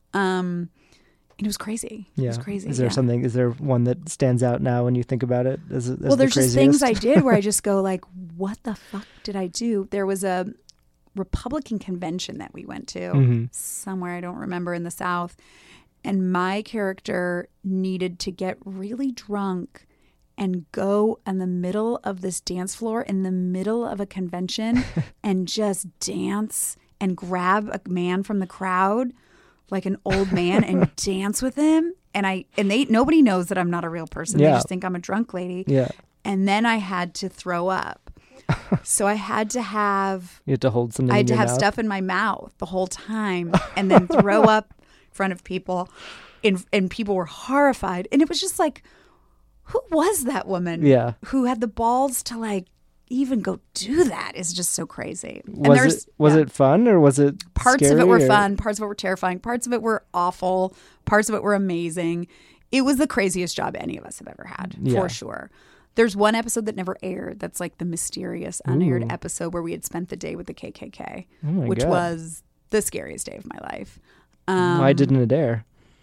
Um, and it was crazy. Yeah. It was crazy. Is there yeah. something? Is there one that stands out now when you think about it? As, as well, the there's just things I craziest? did where I just go like, what the fuck did I do? There was a Republican convention that we went to Mhm. somewhere, I don't remember, in the South. And my character needed to get really drunk and go in the middle of this dance floor in the middle of a convention and just dance and grab a man from the crowd, like an old man, and dance with him. And I and they nobody knows that I'm not a real person. They Yeah. just think I'm a drunk lady. Yeah. And then I had to throw up. So I had to have You had to hold something. I in had to your have mouth? stuff in my mouth the whole time and then throw up in front of people. And, and people were horrified. And it was just like, who was that woman? Yeah. Who had the balls to like even go do that is just so crazy. And Was there's it was yeah. it fun or was it Parts of scary, it were or- fun. Parts of it were terrifying. Parts of it were awful. Parts of it were amazing. It was the craziest job any of us have ever had, Yeah. for sure. There's one episode that never aired. That's like the mysterious unaired Ooh. episode where we had spent the day with the K K K, Oh my which God. was the scariest day of my life. Um, Why didn't it dare?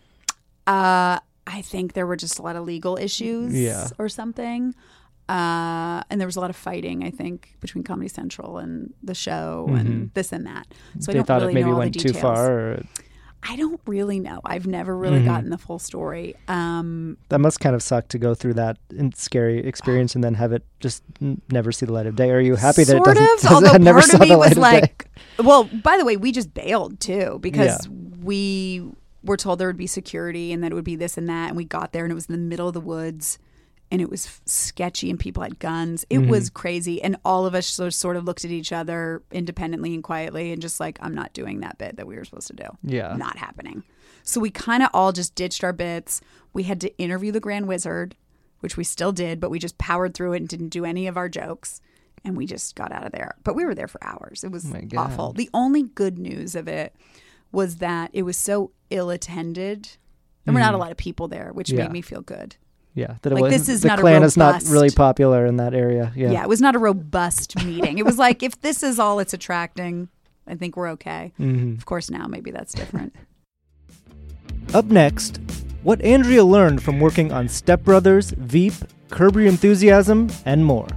Uh, I think there were just a lot of legal issues Yeah. or something. Uh, and there was a lot of fighting, I think, between Comedy Central and the show and Mhm. this and that. So I They don't thought really it maybe know all went the too details. far. Or I don't really know. I've never really Mhm. gotten the full story. Um, that must kind of suck to go through that in- scary experience and then have it just n- never see the light of day. Are you happy that sort it doesn't? of, does although it never part saw of me the light was of like, day? well, by the way, we just bailed too because Yeah. we were told there would be security and that it would be this and that, and we got there and it was in the middle of the woods. And it was f- sketchy and people had guns. It Mhm. was crazy. And all of us so- sort of looked at each other independently and quietly and just like, I'm not doing that bit that we were supposed to do. Yeah. Not happening. So we kind of all just ditched our bits. We had to interview the Grand Wizard, which we still did, but we just powered through it and didn't do any of our jokes. And we just got out of there. But we were there for hours. It was Oh my God. awful. The only good news of it was that it was so ill-attended. There were not a lot of people there, which Yeah. made me feel good. Yeah, that it Like, was, this is the not a Klan is not robust- really popular in that area. Yeah. Yeah. It was not a robust meeting. It was like, if this is all it's attracting, I think we're okay. Mhm. Of course, now maybe that's different. Up next, what Andrea learned from working on Step Brothers, Veep, Curb Your Enthusiasm, and more.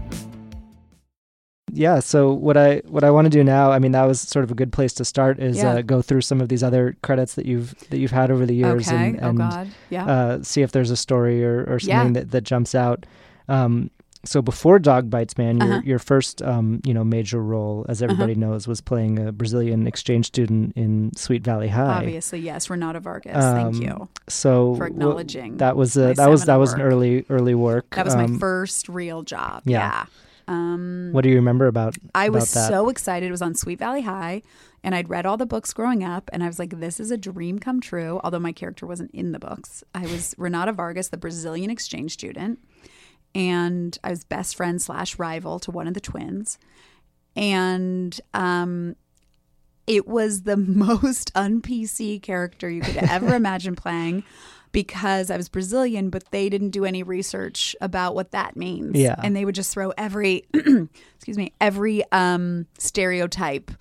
Yeah, so what I what I want to do now, I mean, that was sort of a good place to start, is Yeah. uh, go through some of these other credits that you've that you've had over the years, Okay. and, and oh God. Yeah. uh, see if there's a story or, or Yeah. something that, that jumps out. Um, so before Dog Bites Man, your Uh-huh. your first um, you know major role, as everybody knows, was playing a Brazilian exchange student in Sweet Valley High. Obviously, yes. Renata Vargas. Um, Thank you So for wh- acknowledging. that was a, my that was that seminal was an work. early early work. That was my Um, first real job. yeah. Yeah. Um, What do you remember about? I about was that? so excited. It was on Sweet Valley High, and I'd read all the books growing up, and I was like, this is a dream come true, although my character wasn't in the books. I was Renata Vargas, the Brazilian exchange student, and I was best friend slash rival to one of the twins. And um, it was the most un-P C character you could ever imagine playing, because I was Brazilian, but they didn't do any research about what that means. Yeah. And they would just throw every, excuse me, every um, stereotype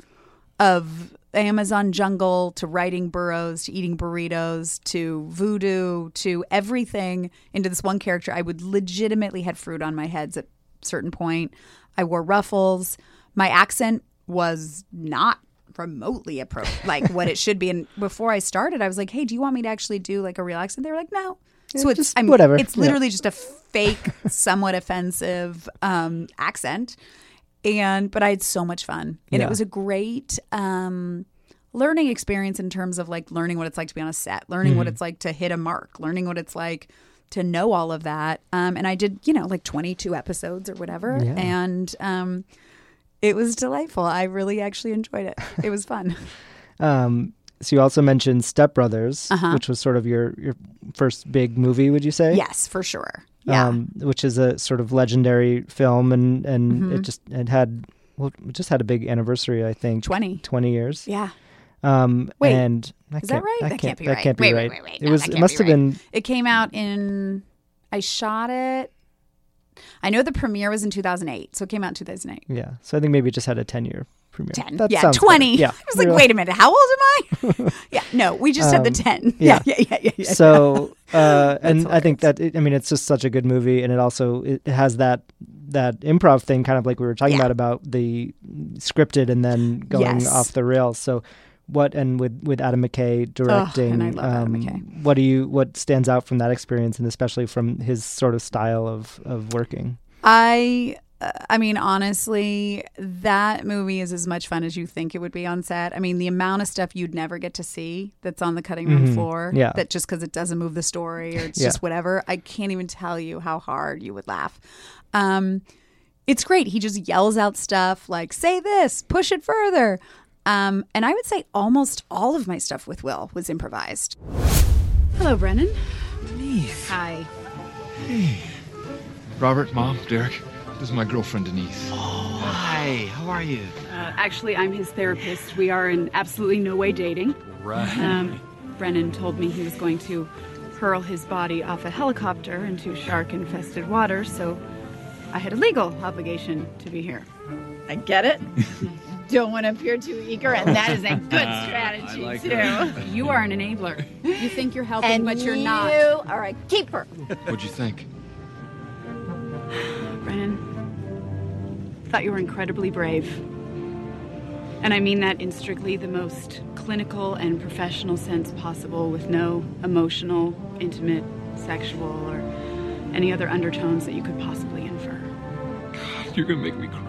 of Amazon jungle to riding burros to eating burritos to voodoo to everything into this one character. I would legitimately had fruit on my heads at a certain point. I wore ruffles. My accent was not remotely appropriate, like what it should be. And before I started, I was like, hey, do you want me to actually do like a real accent? They were like, no. So it's just I mean, whatever. It's Yeah. literally just a fake, somewhat offensive um, accent. And but I had so much fun, and Yeah. it was a great um, learning experience in terms of like learning what it's like to be on a set, learning Mm-hmm. what it's like to hit a mark, learning what it's like to know all of that. Um, and I did, you know, like twenty-two episodes or whatever, Yeah. and um, it was delightful. I really actually enjoyed it. It was fun. Um, so you also mentioned Step Brothers, Uh-huh. which was sort of your your first big movie, would you say? Yes, for sure. Yeah. Um, which is a sort of legendary film, and and Mm-hmm. it just it had well, it just had a big anniversary, I think. twenty. twenty years. Yeah. Um, Wait, and I Is that can't- right? I That can't be that right. can't be wait, right. wait, wait, wait. It No, was. that It can't must be have right. been. It came out in. I shot it. I know the premiere was in two thousand eight, so it came out in two thousand eight. Yeah. So I think maybe it just had a ten year premiere. ten. That yeah, sounds twenty. better. Yeah. I was like, You're wait a minute, how old am I? yeah, no, we just had the Um, ten. yeah. Yeah, yeah, yeah, yeah. yeah. So, uh, and I think hilarious. that it, I mean it's just such a good movie, and it also it has that that improv thing, kind of like we were talking Yeah. about about the scripted and then going Yes. off the rails. So, what and with with Adam McKay directing, and I love Adam um, McKay. what do you what stands out from that experience, and especially from his sort of style of of working? I uh, I mean, honestly, that movie is as much fun as you think it would be on set. I mean, the amount of stuff you'd never get to see that's on the cutting room Mhm. floor, Yeah. that just because it doesn't move the story or it's Yeah. just whatever, I can't even tell you how hard you would laugh. Um, it's great. He just yells out stuff like, say this, push it further. Um, and I would say almost all of my stuff with Will was improvised. Hello, Brennan. Denise. Hi. Robert, Mom, Derek. This is my girlfriend, Denise. Oh, hi. How are you? Uh, actually, I'm his therapist. We are in absolutely no way dating. Right. Um, Brennan told me he was going to hurl his body off a helicopter into shark-infested water, so I had a legal obligation to be here. I get it. Don't want to appear too eager, and that is a good strategy, like too. her. You are an enabler. You think you're helping, And but you're you not. are a keeper. What'd you think? Brennan, I thought you were incredibly brave. And I mean that in strictly the most clinical and professional sense possible, with no emotional, intimate, sexual, or any other undertones that you could possibly infer. You're gonna make me cry.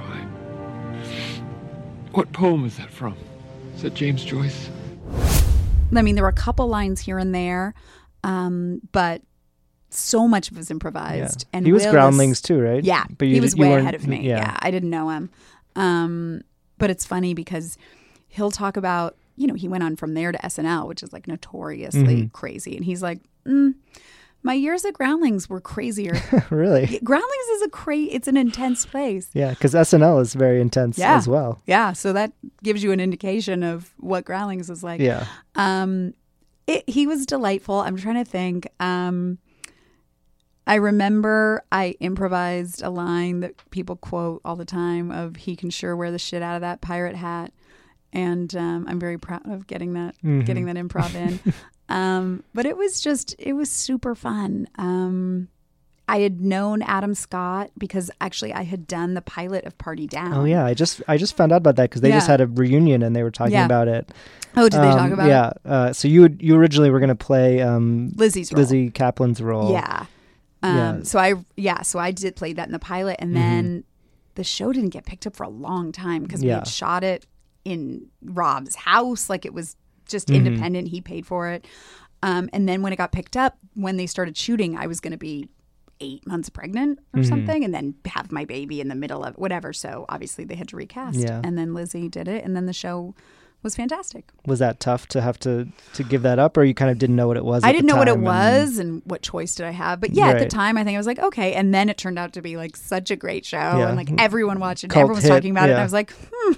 What poem is that from? Is that James Joyce? I mean, there were a couple lines here and there, um, but so much of it was improvised. Yeah. And He was Will is- Groundlings too, right? Yeah, But you he was you way weren't- ahead of me. yeah. Yeah. I didn't know him. Um, but it's funny because he'll talk about, you know, he went on from there to S N L, which is like notoriously Mhm. crazy. And he's like, mm, my years at Groundlings were crazier. Really? Groundlings is a cra- it's an intense place. Yeah, because S N L is very intense Yeah. as well. Yeah, so that gives you an indication of what Groundlings is like. Yeah. Um, it, he was delightful. I'm trying to think. Um, I remember I improvised a line that people quote all the time of "He can sure wear the shit out of that pirate hat," and um, I'm very proud of getting that Mhm. getting that improv in. Um, but it was just, it was super fun. Um, I had known Adam Scott because actually I had done the pilot of Party Down. Oh yeah, I just I just found out about that because they Yeah. just had a reunion and they were talking Yeah. about it. Oh, did they Um, talk about yeah. it? Yeah. Uh, so you would, you originally were going to play um, Lizzie's role. Lizzie Kaplan's role. Yeah. Um, Yeah. So I, yeah, so I did play that in the pilot, and then the show didn't get picked up for a long time because we Yeah. had shot it in Rob's house, like it was just Mhm. independent. He paid for it, um, and then when it got picked up, when they started shooting, I was going to be eight months pregnant or Mhm. something, and then have my baby in the middle of whatever. So obviously they had to recast, Yeah. and then Lizzie did it, and then the show was fantastic. Was that tough to have to to give that up, or you kind of didn't know what it was? I at the didn't know what it time and- was and what choice did I have. But yeah, at the Right. time, I think I was like, okay. And then it turned out to be like such a great show. Yeah. And like everyone watched it. Cult Everyone was hit, talking about it. And yeah. I was like, hmm,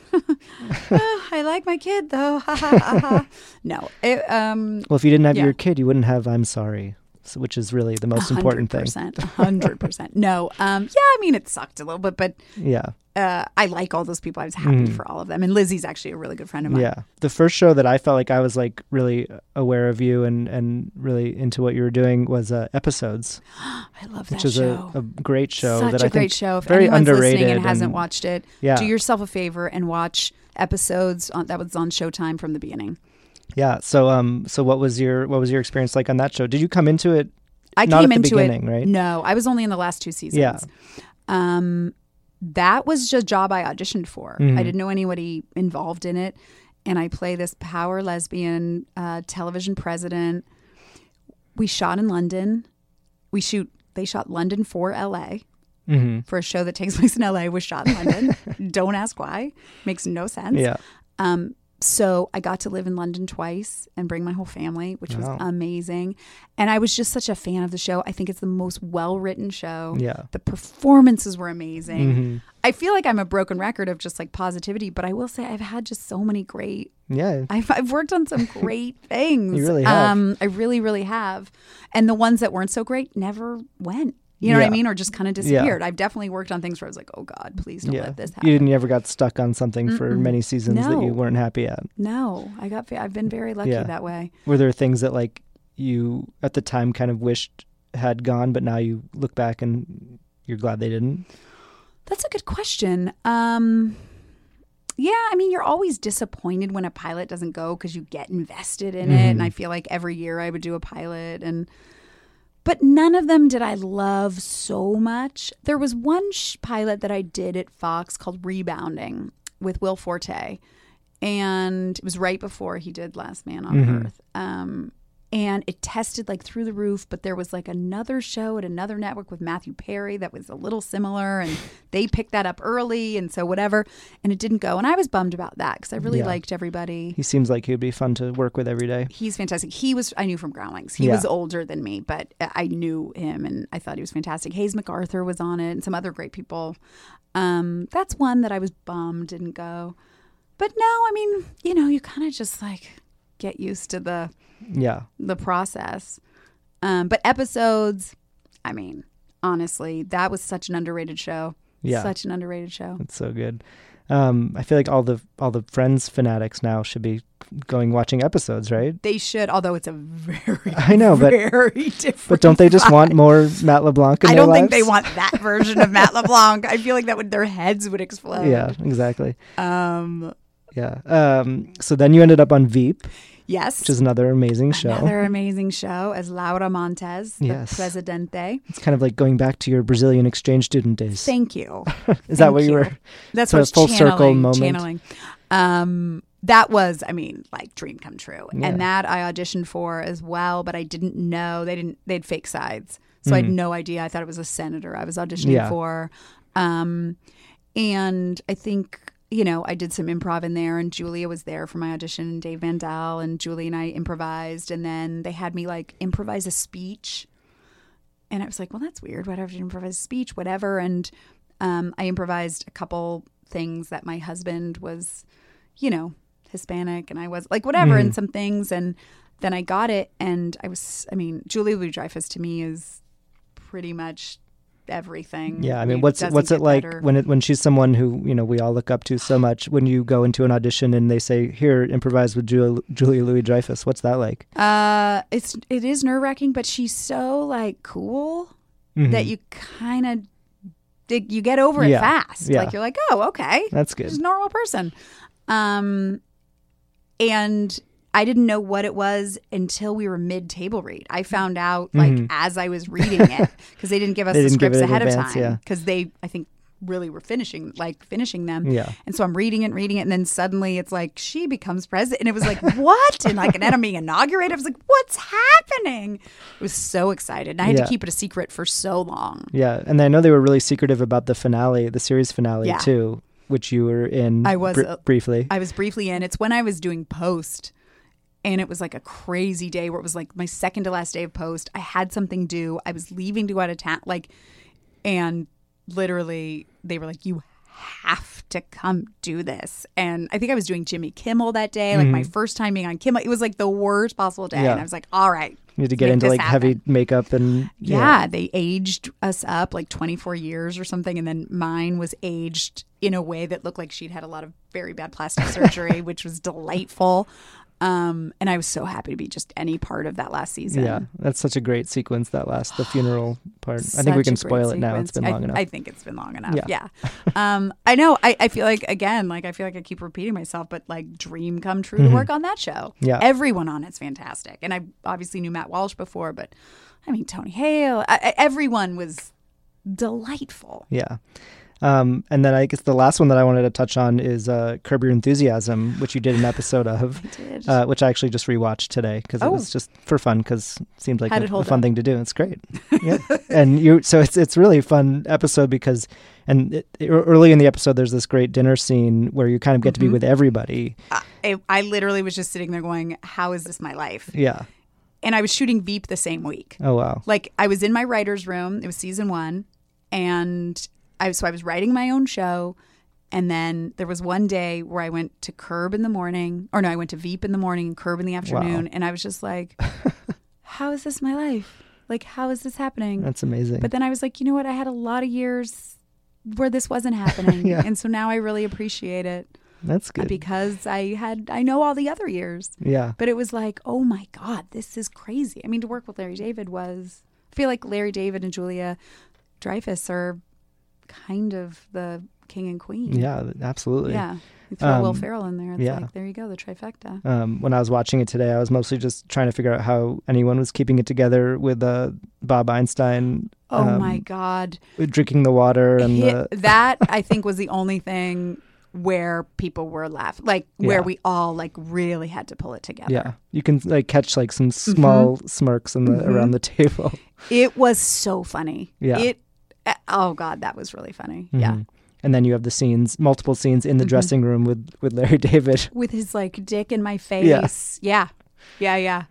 oh, I like my kid though. Ha, ha, ha, ha. No. It, um, Well, if you didn't have yeah. your kid, you wouldn't have I'm Sorry, so, which is really the most important thing. one hundred percent. No. Um, yeah, I mean, it sucked a little bit, but Yeah. uh, I like all those people. I was happy Mhm. for all of them. And Lizzie's actually a really good friend of mine. Yeah. The first show that I felt like I was like really aware of you and, and really into what you were doing was uh, Episodes. I love Which that is show. a, a great show. Such that a I great think show. If very anyone's underrated listening and hasn't and- watched it, Yeah. do yourself a favor and watch Episodes on, that was on Showtime from the beginning. Yeah. So um so what was your what was your experience like on that show? Did you come into it I not came at the into beginning, it. right? No, I was only in the last two seasons. Yeah. Um, that was just a job I auditioned for. Mhm. I didn't know anybody involved in it, and I play this power lesbian uh, television president. We shot in London. We shoot. They shot London for L A. Mhm. For a show that takes place in L A, was shot in London. Don't ask why. Makes no sense. Yeah. Um, so I got to live in London twice and bring my whole family, which was Wow. amazing. And I was just such a fan of the show. I think it's the most well-written show. Yeah. The performances were amazing. Mhm. I feel like I'm a broken record of just like positivity, but I will say I've had just so many great Yeah. I've, I've worked on some great things. You really have. Um, I really, really have. And the ones that weren't so great never went. You know what Yeah. I mean? Or just kind of disappeared. I've definitely worked on things where I was like, oh God, please don't Yeah. let this happen. You didn't you ever got stuck on something for Mm-mm. many seasons that you No. weren't happy at. No, I got. I've been very lucky Yeah. that way. Were there things that like you at the time kind of wished had gone, but now you look back and you're glad they didn't? That's a good question. Um, yeah, I mean, you're always disappointed when a pilot doesn't go because you get invested in it, Mhm. and I feel like every year I would do a pilot, and but none of them did I love so much. There was one sh- pilot that I did at Fox called Rebounding with Will Forte, and it was right before he did Last Man on Mhm. Earth. Um, and it tested like through the roof, but there was like another show at another network with Matthew Perry that was a little similar, and they picked that up early, and so whatever, and it didn't go. And I was bummed about that because I really Yeah. liked everybody. He seems like he'd be fun to work with every day. He's fantastic. He was, I knew from Groundlings. He Yeah. was older than me, but I knew him and I thought he was fantastic. Hayes MacArthur was on it and some other great people. Um, that's one that I was bummed didn't go. But no, I mean, you know, you kind of just like get used to the Yeah. the process. Um, but Episodes, I mean, honestly, that was such an underrated show. Yeah. Such an underrated show. That's so good. Um, I feel like all the all the Friends fanatics now should be going watching Episodes, right? They should, although it's a very, I know, but very different. But don't they just vibe. want more Matt LeBlanc in I their don't think lives? they want that version of Matt LeBlanc. I feel like that would their heads would explode. Yeah, exactly. Um. Yeah. Um, so then you ended up on Veep, Yes. which is another amazing show. Another amazing show as Laura Montez, the Yes. Presidente. It's kind of like going back to your Brazilian exchange student days. Thank you. Is that Thank what you you. were? That's so what's full channeling, circle moment. channeling. Um, that was, I mean, like dream come true. Yeah. And that I auditioned for as well, but I didn't know they didn't. They had fake sides, so I had Mhm. no idea. I thought it was a senator I was auditioning Yeah. for. Um, and I think. You know, I did some improv in there, and Julia was there for my audition, and Dave Vandal, and Julie and I improvised, and then they had me like improvise a speech, and I was like, well, that's weird. Why do I have to improvise a speech? Whatever. And um, I improvised a couple things that my husband was, you know, Hispanic, and I was like, whatever, Mhm. and some things, and then I got it, and I was, I mean, Julia Louis-Dreyfus to me is pretty much everything. Yeah, I mean, It what's doesn't what's it get like better. when it, when she's someone who, you know, we all look up to so much? When you go into an audition and they say, "Here, improvise with Julia, Julia Louis-Dreyfus," what's that like? Uh, it's it is nerve wracking, but she's so like cool Mhm. that you kind of you get over it Yeah, fast. yeah. Like you're like, oh, okay, That's good. She's a normal person. Um, and I didn't know what it was until we were mid table read. I found out like Mhm. as I was reading it because they didn't give us They the didn't give scripts it in ahead advance, of time yeah. because they I think really were finishing like finishing them. Yeah. And so I'm reading it and reading it and then suddenly it's like she becomes president and it was like what? And like and then I'm being inaugurated. I was like, what's happening? I was so excited. And I had Yeah. to keep it a secret for so long. Yeah, and I know they were really secretive about the finale, the series finale Yeah. too, which you were in. I was br- uh, briefly. I was briefly in. It's when I was doing post, and it was like a crazy day where it was like my second to last day of post. I had something due. I was leaving to go out of town, like, and literally they were like, "You have to come do this." And I think I was doing Jimmy Kimmel that day, like my Mhm. first time being on Kimmel. It was like the worst possible day, Yeah. and I was like, "All right." You had to get make into this like happen. heavy makeup and Yeah, they aged us up like twenty-four years or something. And then mine was aged in a way that looked like she'd had a lot of very bad plastic surgery, which was delightful. Um, and I was so happy to be just any part of that last season. Yeah, that's such a great sequence, that last, the funeral part. I think we Such can a great spoil it now. It's sequence. been I- long enough. I think it's been long enough. Yeah. Yeah. um, I know. I, I feel like, again, like I feel like I keep repeating myself, but like dream come true Mhm. to work on that show. Yeah. Everyone on it's fantastic. And I obviously knew Matt Walsh before, but I mean, Tony Hale, I, I, everyone was delightful. Yeah. Um, and then I guess the last one that I wanted to touch on is uh, Curb Your Enthusiasm, which you did an episode of, did. Uh, which I actually just rewatched today because Oh. it was just for fun because it seemed like How'd a, it a hold fun up? thing to do. It's great. Yeah. And you, so it's it's really a fun episode because, and it, early in the episode, there's this great dinner scene where you kind of get to be Mhm. with everybody. I, I literally was just sitting there going, how is this my life? Yeah. And I was shooting Veep the same week. Oh, wow. Like I was in my writer's room. It was season one. And I so I was writing my own show. And then there was one day where I went to Curb in the morning. Or no, I went to Veep in the morning and Curb in the afternoon. Wow. And I was just like, how is this my life? Like, how is this happening? That's amazing. But then I was like, you know what? I had a lot of years where this wasn't happening. Yeah. And so now I really appreciate it. That's good. Because I had, I know all the other years. Yeah. But it was like, oh my God, this is crazy. I mean, to work with Larry David was, I feel like Larry David and Julia Dreyfus are kind of the king and queen. Yeah, absolutely. Yeah. You throw Will Um, Ferrell in there. It's yeah. like, there you go, the trifecta. Um, when I was watching it today, I was mostly just trying to figure out how anyone was keeping it together with uh, Bob Einstein. Oh um, my God. Drinking the water and He- the that I think was the only thing where people were laughing, like where Yeah. we all like really had to pull it together. yeah, you can like catch like some small smirks in the Mhm. around the table. It was so funny. Yeah. It. uh, Oh God, that was really funny. Yeah. Mhm. And then you have the scenes, multiple scenes in the Mhm. dressing room with with Larry David. With his like dick in my face. Yeah. Yeah. Yeah.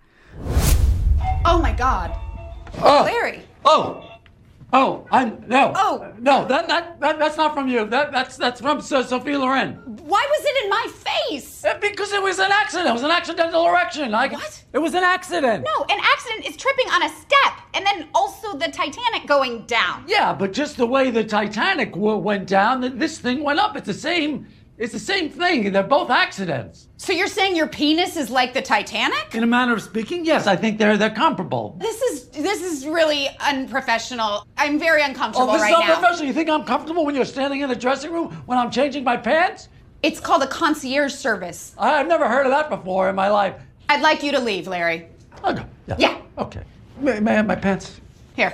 Oh my God. Oh. Larry. Oh. Oh, I no. Oh. No, that, that that that's not from you. That that's that's from So- Sophie Loren. Why was it in my face? Uh, Because it was an accident. It was an accidental erection. I, What? It was an accident. No, an accident is tripping on a step and then also the Titanic going down. Yeah, but just the way the Titanic w- went down, th- this thing went up. It's the same. It's the same thing. They're both accidents. So you're saying your penis is like the Titanic? In a manner of speaking, yes, I think they're they're comparable. This is this is really unprofessional. I'm very uncomfortable Oh, this right is not now. professional. You think I'm comfortable when you're standing in the dressing room when I'm changing my pants? It's called a concierge service. I- I've never heard of that before in my life. I'd like you to leave, Larry. Okay. Yeah. Yeah. Okay. May, may I have my pants? Here.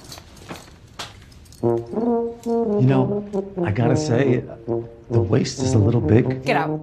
You know, I gotta say, the waist is a little big. Get out.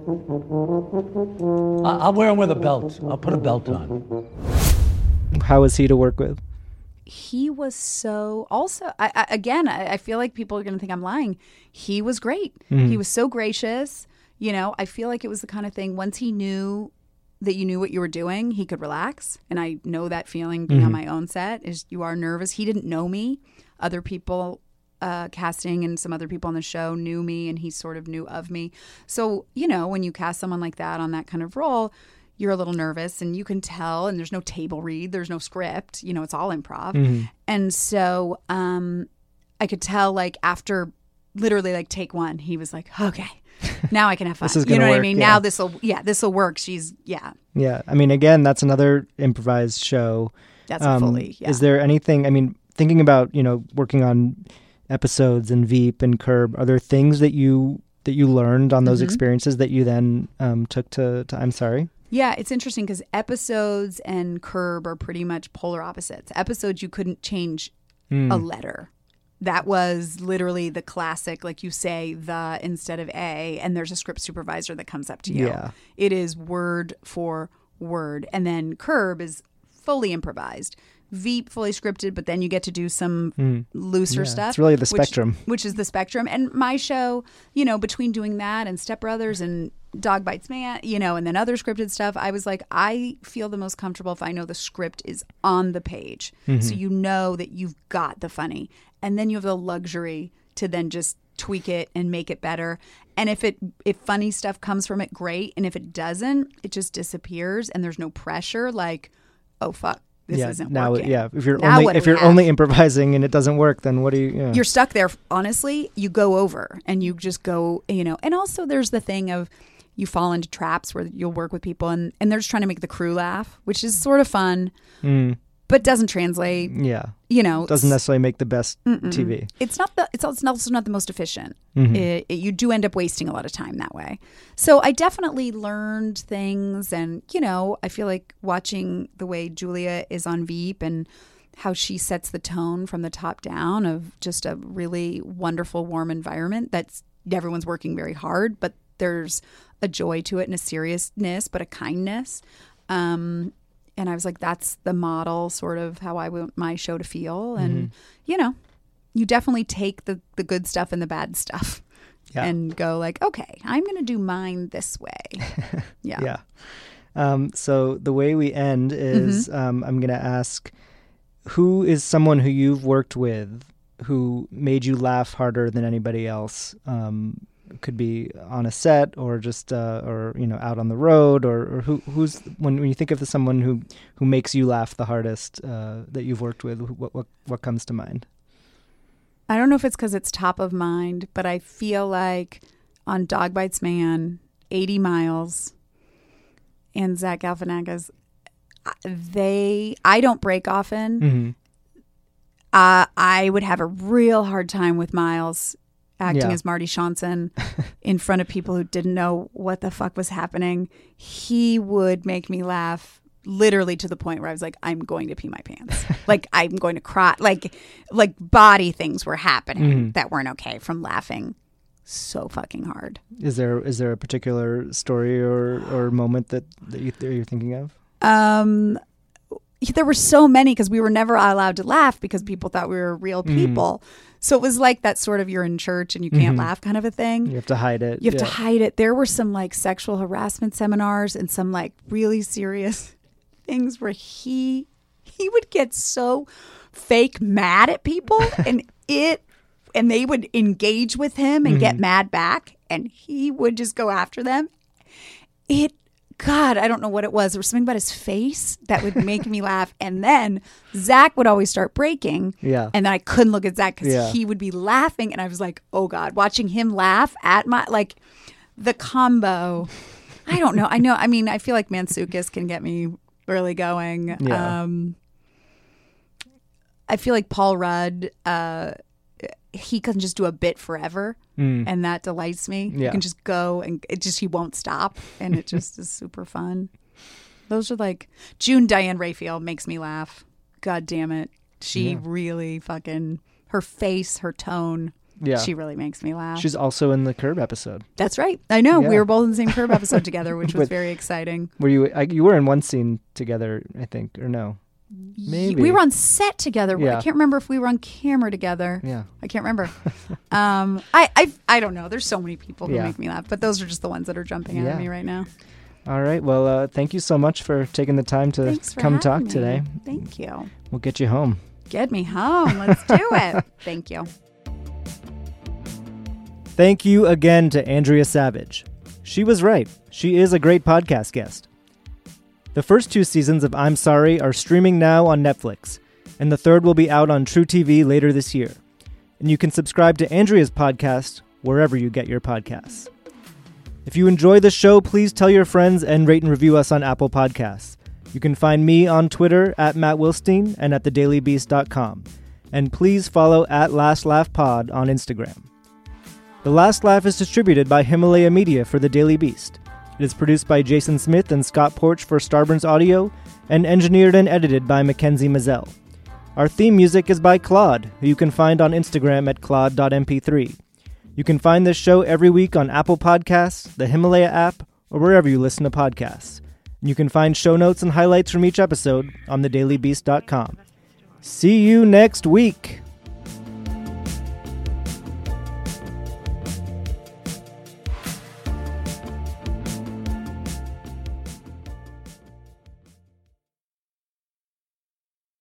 I- I'll wear them with a belt. I'll put a belt on. How was he to work with? He was so also I, I, again I, I feel like people are going to think I'm lying. He was great. Mhm. He was so gracious. You know, I feel like it was the kind of thing once he knew that you knew what you were doing, he could relax. And I know that feeling being on Mhm. my own set is you are nervous. He didn't know me. Other people uh, casting and some other people on the show knew me and he sort of knew of me. So, you know, when you cast someone like that on that kind of role, you're a little nervous and you can tell, and there's no table read, there's no script, you know, it's all improv. Mhm. And so um, I could tell like after literally like take one, he was like, okay, now I can have fun. This is you gonna know what I work, mean? yeah. Now this will, yeah, this will work. She's, yeah. Yeah. I mean, again, that's another improvised show. That's Um, fully, yeah. Is there anything, I mean, thinking about, you know, working on episodes and Veep and Curb, are there things that you that you learned on those Mhm. experiences that you then um, took to, to I'm Sorry? Yeah, it's interesting because episodes and Curb are pretty much polar opposites. Episodes, you couldn't change Mm. a letter. That was literally the classic, like you say the instead of a, and there's a script supervisor that comes up to you. Yeah. It is word for word. And then Curb is fully improvised. Veep, fully scripted, but then you get to do some Mm. looser Yeah, stuff. it's really the which- spectrum. Which is the spectrum. And my show, you know, between doing that and Step Brothers and Dog Bites Man, you know, and then other scripted stuff, I was like, I feel the most comfortable if I know the script is on the page. Mhm. So you know that you've got the funny. And then you have the luxury to then just tweak it and make it better. And if it if funny stuff comes from it, great. And if it doesn't, it just disappears and there's no pressure like, oh fuck, this yeah, isn't now, working. Yeah, if you're Now only what do if we you're have? only improvising and it doesn't work, then what do you? Yeah. You're stuck there. Honestly, you go over and you just go, you know. And also, there's the thing of you fall into traps where you'll work with people and, and they're just trying to make the crew laugh, which is sort of fun, Mm. but doesn't translate. Yeah, You know, doesn't s- necessarily make the best Mm-mm. T V. It's not the. It's also also not the most efficient. Mhm. It, it- you do end up wasting a lot of time that way. So I definitely learned things, and you know, I feel like watching the way Julia is on Veep and how she sets the tone from the top down of just a really wonderful, warm environment. That's everyone's working very hard, but there's a joy to it and a seriousness, but a kindness. Um, and I was like, that's the model, sort of how I want my show to feel. And, Mhm. you know, you definitely take the, the good stuff and the bad stuff Yeah. and go like, okay, I'm going to do mine this way. Yeah. Yeah. Um, so the way we end is Mm-hmm. um, I'm going to ask, who is someone who you've worked with who made you laugh harder than anybody else? Um, could be on a set or just uh, or you know out on the road, or, or who who's when, when you think of someone who who makes you laugh the hardest uh, that you've worked with, what what what comes to mind? I don't know if it's because it's top of mind, but I feel like on Dog Bites Man, eighty miles, and Zach Galifianakis, they, I don't break often. Mm-hmm. Uh, I would have a real hard time with Miles acting Yeah. as Marty Johnson in front of people who didn't know what the fuck was happening. He would make me laugh literally to the point where I was like, I'm going to pee my pants. Like I'm going to cry. Like, like body things were happening Mhm. that weren't okay from laughing so fucking hard. Is there is there a particular story or, or moment that, that, you, that you're thinking of? Um, there were so many because we were never allowed to laugh because people thought we were real Mhm. people. So it was like that sort of you're in church and you can't Mhm. laugh kind of a thing. You have to hide it. You have Yeah. to hide it. There were some like sexual harassment seminars and some like really serious things where he he would get so fake mad at people and it and they would engage with him and get Mhm. mad back and he would just go after them. It God, I don't know what it was. There was something about his face that would make me laugh. And then Zach would always start breaking. Yeah. And then I couldn't look at Zach because Yeah. he would be laughing. And I was like, oh God, watching him laugh at my, like the combo. I don't know. I know. I mean, I feel like Mantzoukas can get me really going. Yeah. Um, I feel like Paul Rudd, uh, he can just do a bit forever. Mm. And that delights me. You Yeah. can just go and it just, he won't stop. And it just is super fun. Those are like, June Diane Raphael makes me laugh. God damn it. She Yeah. really fucking, her face, her tone. Yeah. She really makes me laugh. She's also in the Curb episode. That's right. I know. We Yeah. were both in the same Curb episode together, which was But- very exciting. Were you? I, you were in one scene together, I think, or no? Maybe We were on set together. Yeah. I can't remember if we were on camera together. Yeah. I can't remember. um, I, I I don't know. There's so many people who Yeah. make me laugh, but those are just the ones that are jumping out Yeah. at me right now. All right. Well, uh, thank you so much for taking the time to Thanks for come having talk me. today. Thank you. We'll get you home. Get me home. Let's do it. Thank you. Thank you again to Andrea Savage. She was right. She is a great podcast guest. The first two seasons of I'm Sorry are streaming now on Netflix, and the third will be out on True T V later this year. and you can subscribe to Andrea's podcast wherever you get your podcasts. If you enjoy the show, please tell your friends and rate and review us on Apple Podcasts. You can find me on Twitter at Matt Wilstein and at the daily beast dot com. And please follow at Last Laugh Pod on Instagram. The Last Laugh is distributed by Himalaya Media for The Daily Beast. It is produced by Jason Smith and Scott Porch for Starburns Audio and engineered and edited by Mackenzie Mazzell. Our theme music is by Claude, who you can find on Instagram at claude dot m p three. You can find this show every week on Apple Podcasts, the Himalaya app, or wherever you listen to podcasts. And you can find show notes and highlights from each episode on the daily beast dot com. See you next week!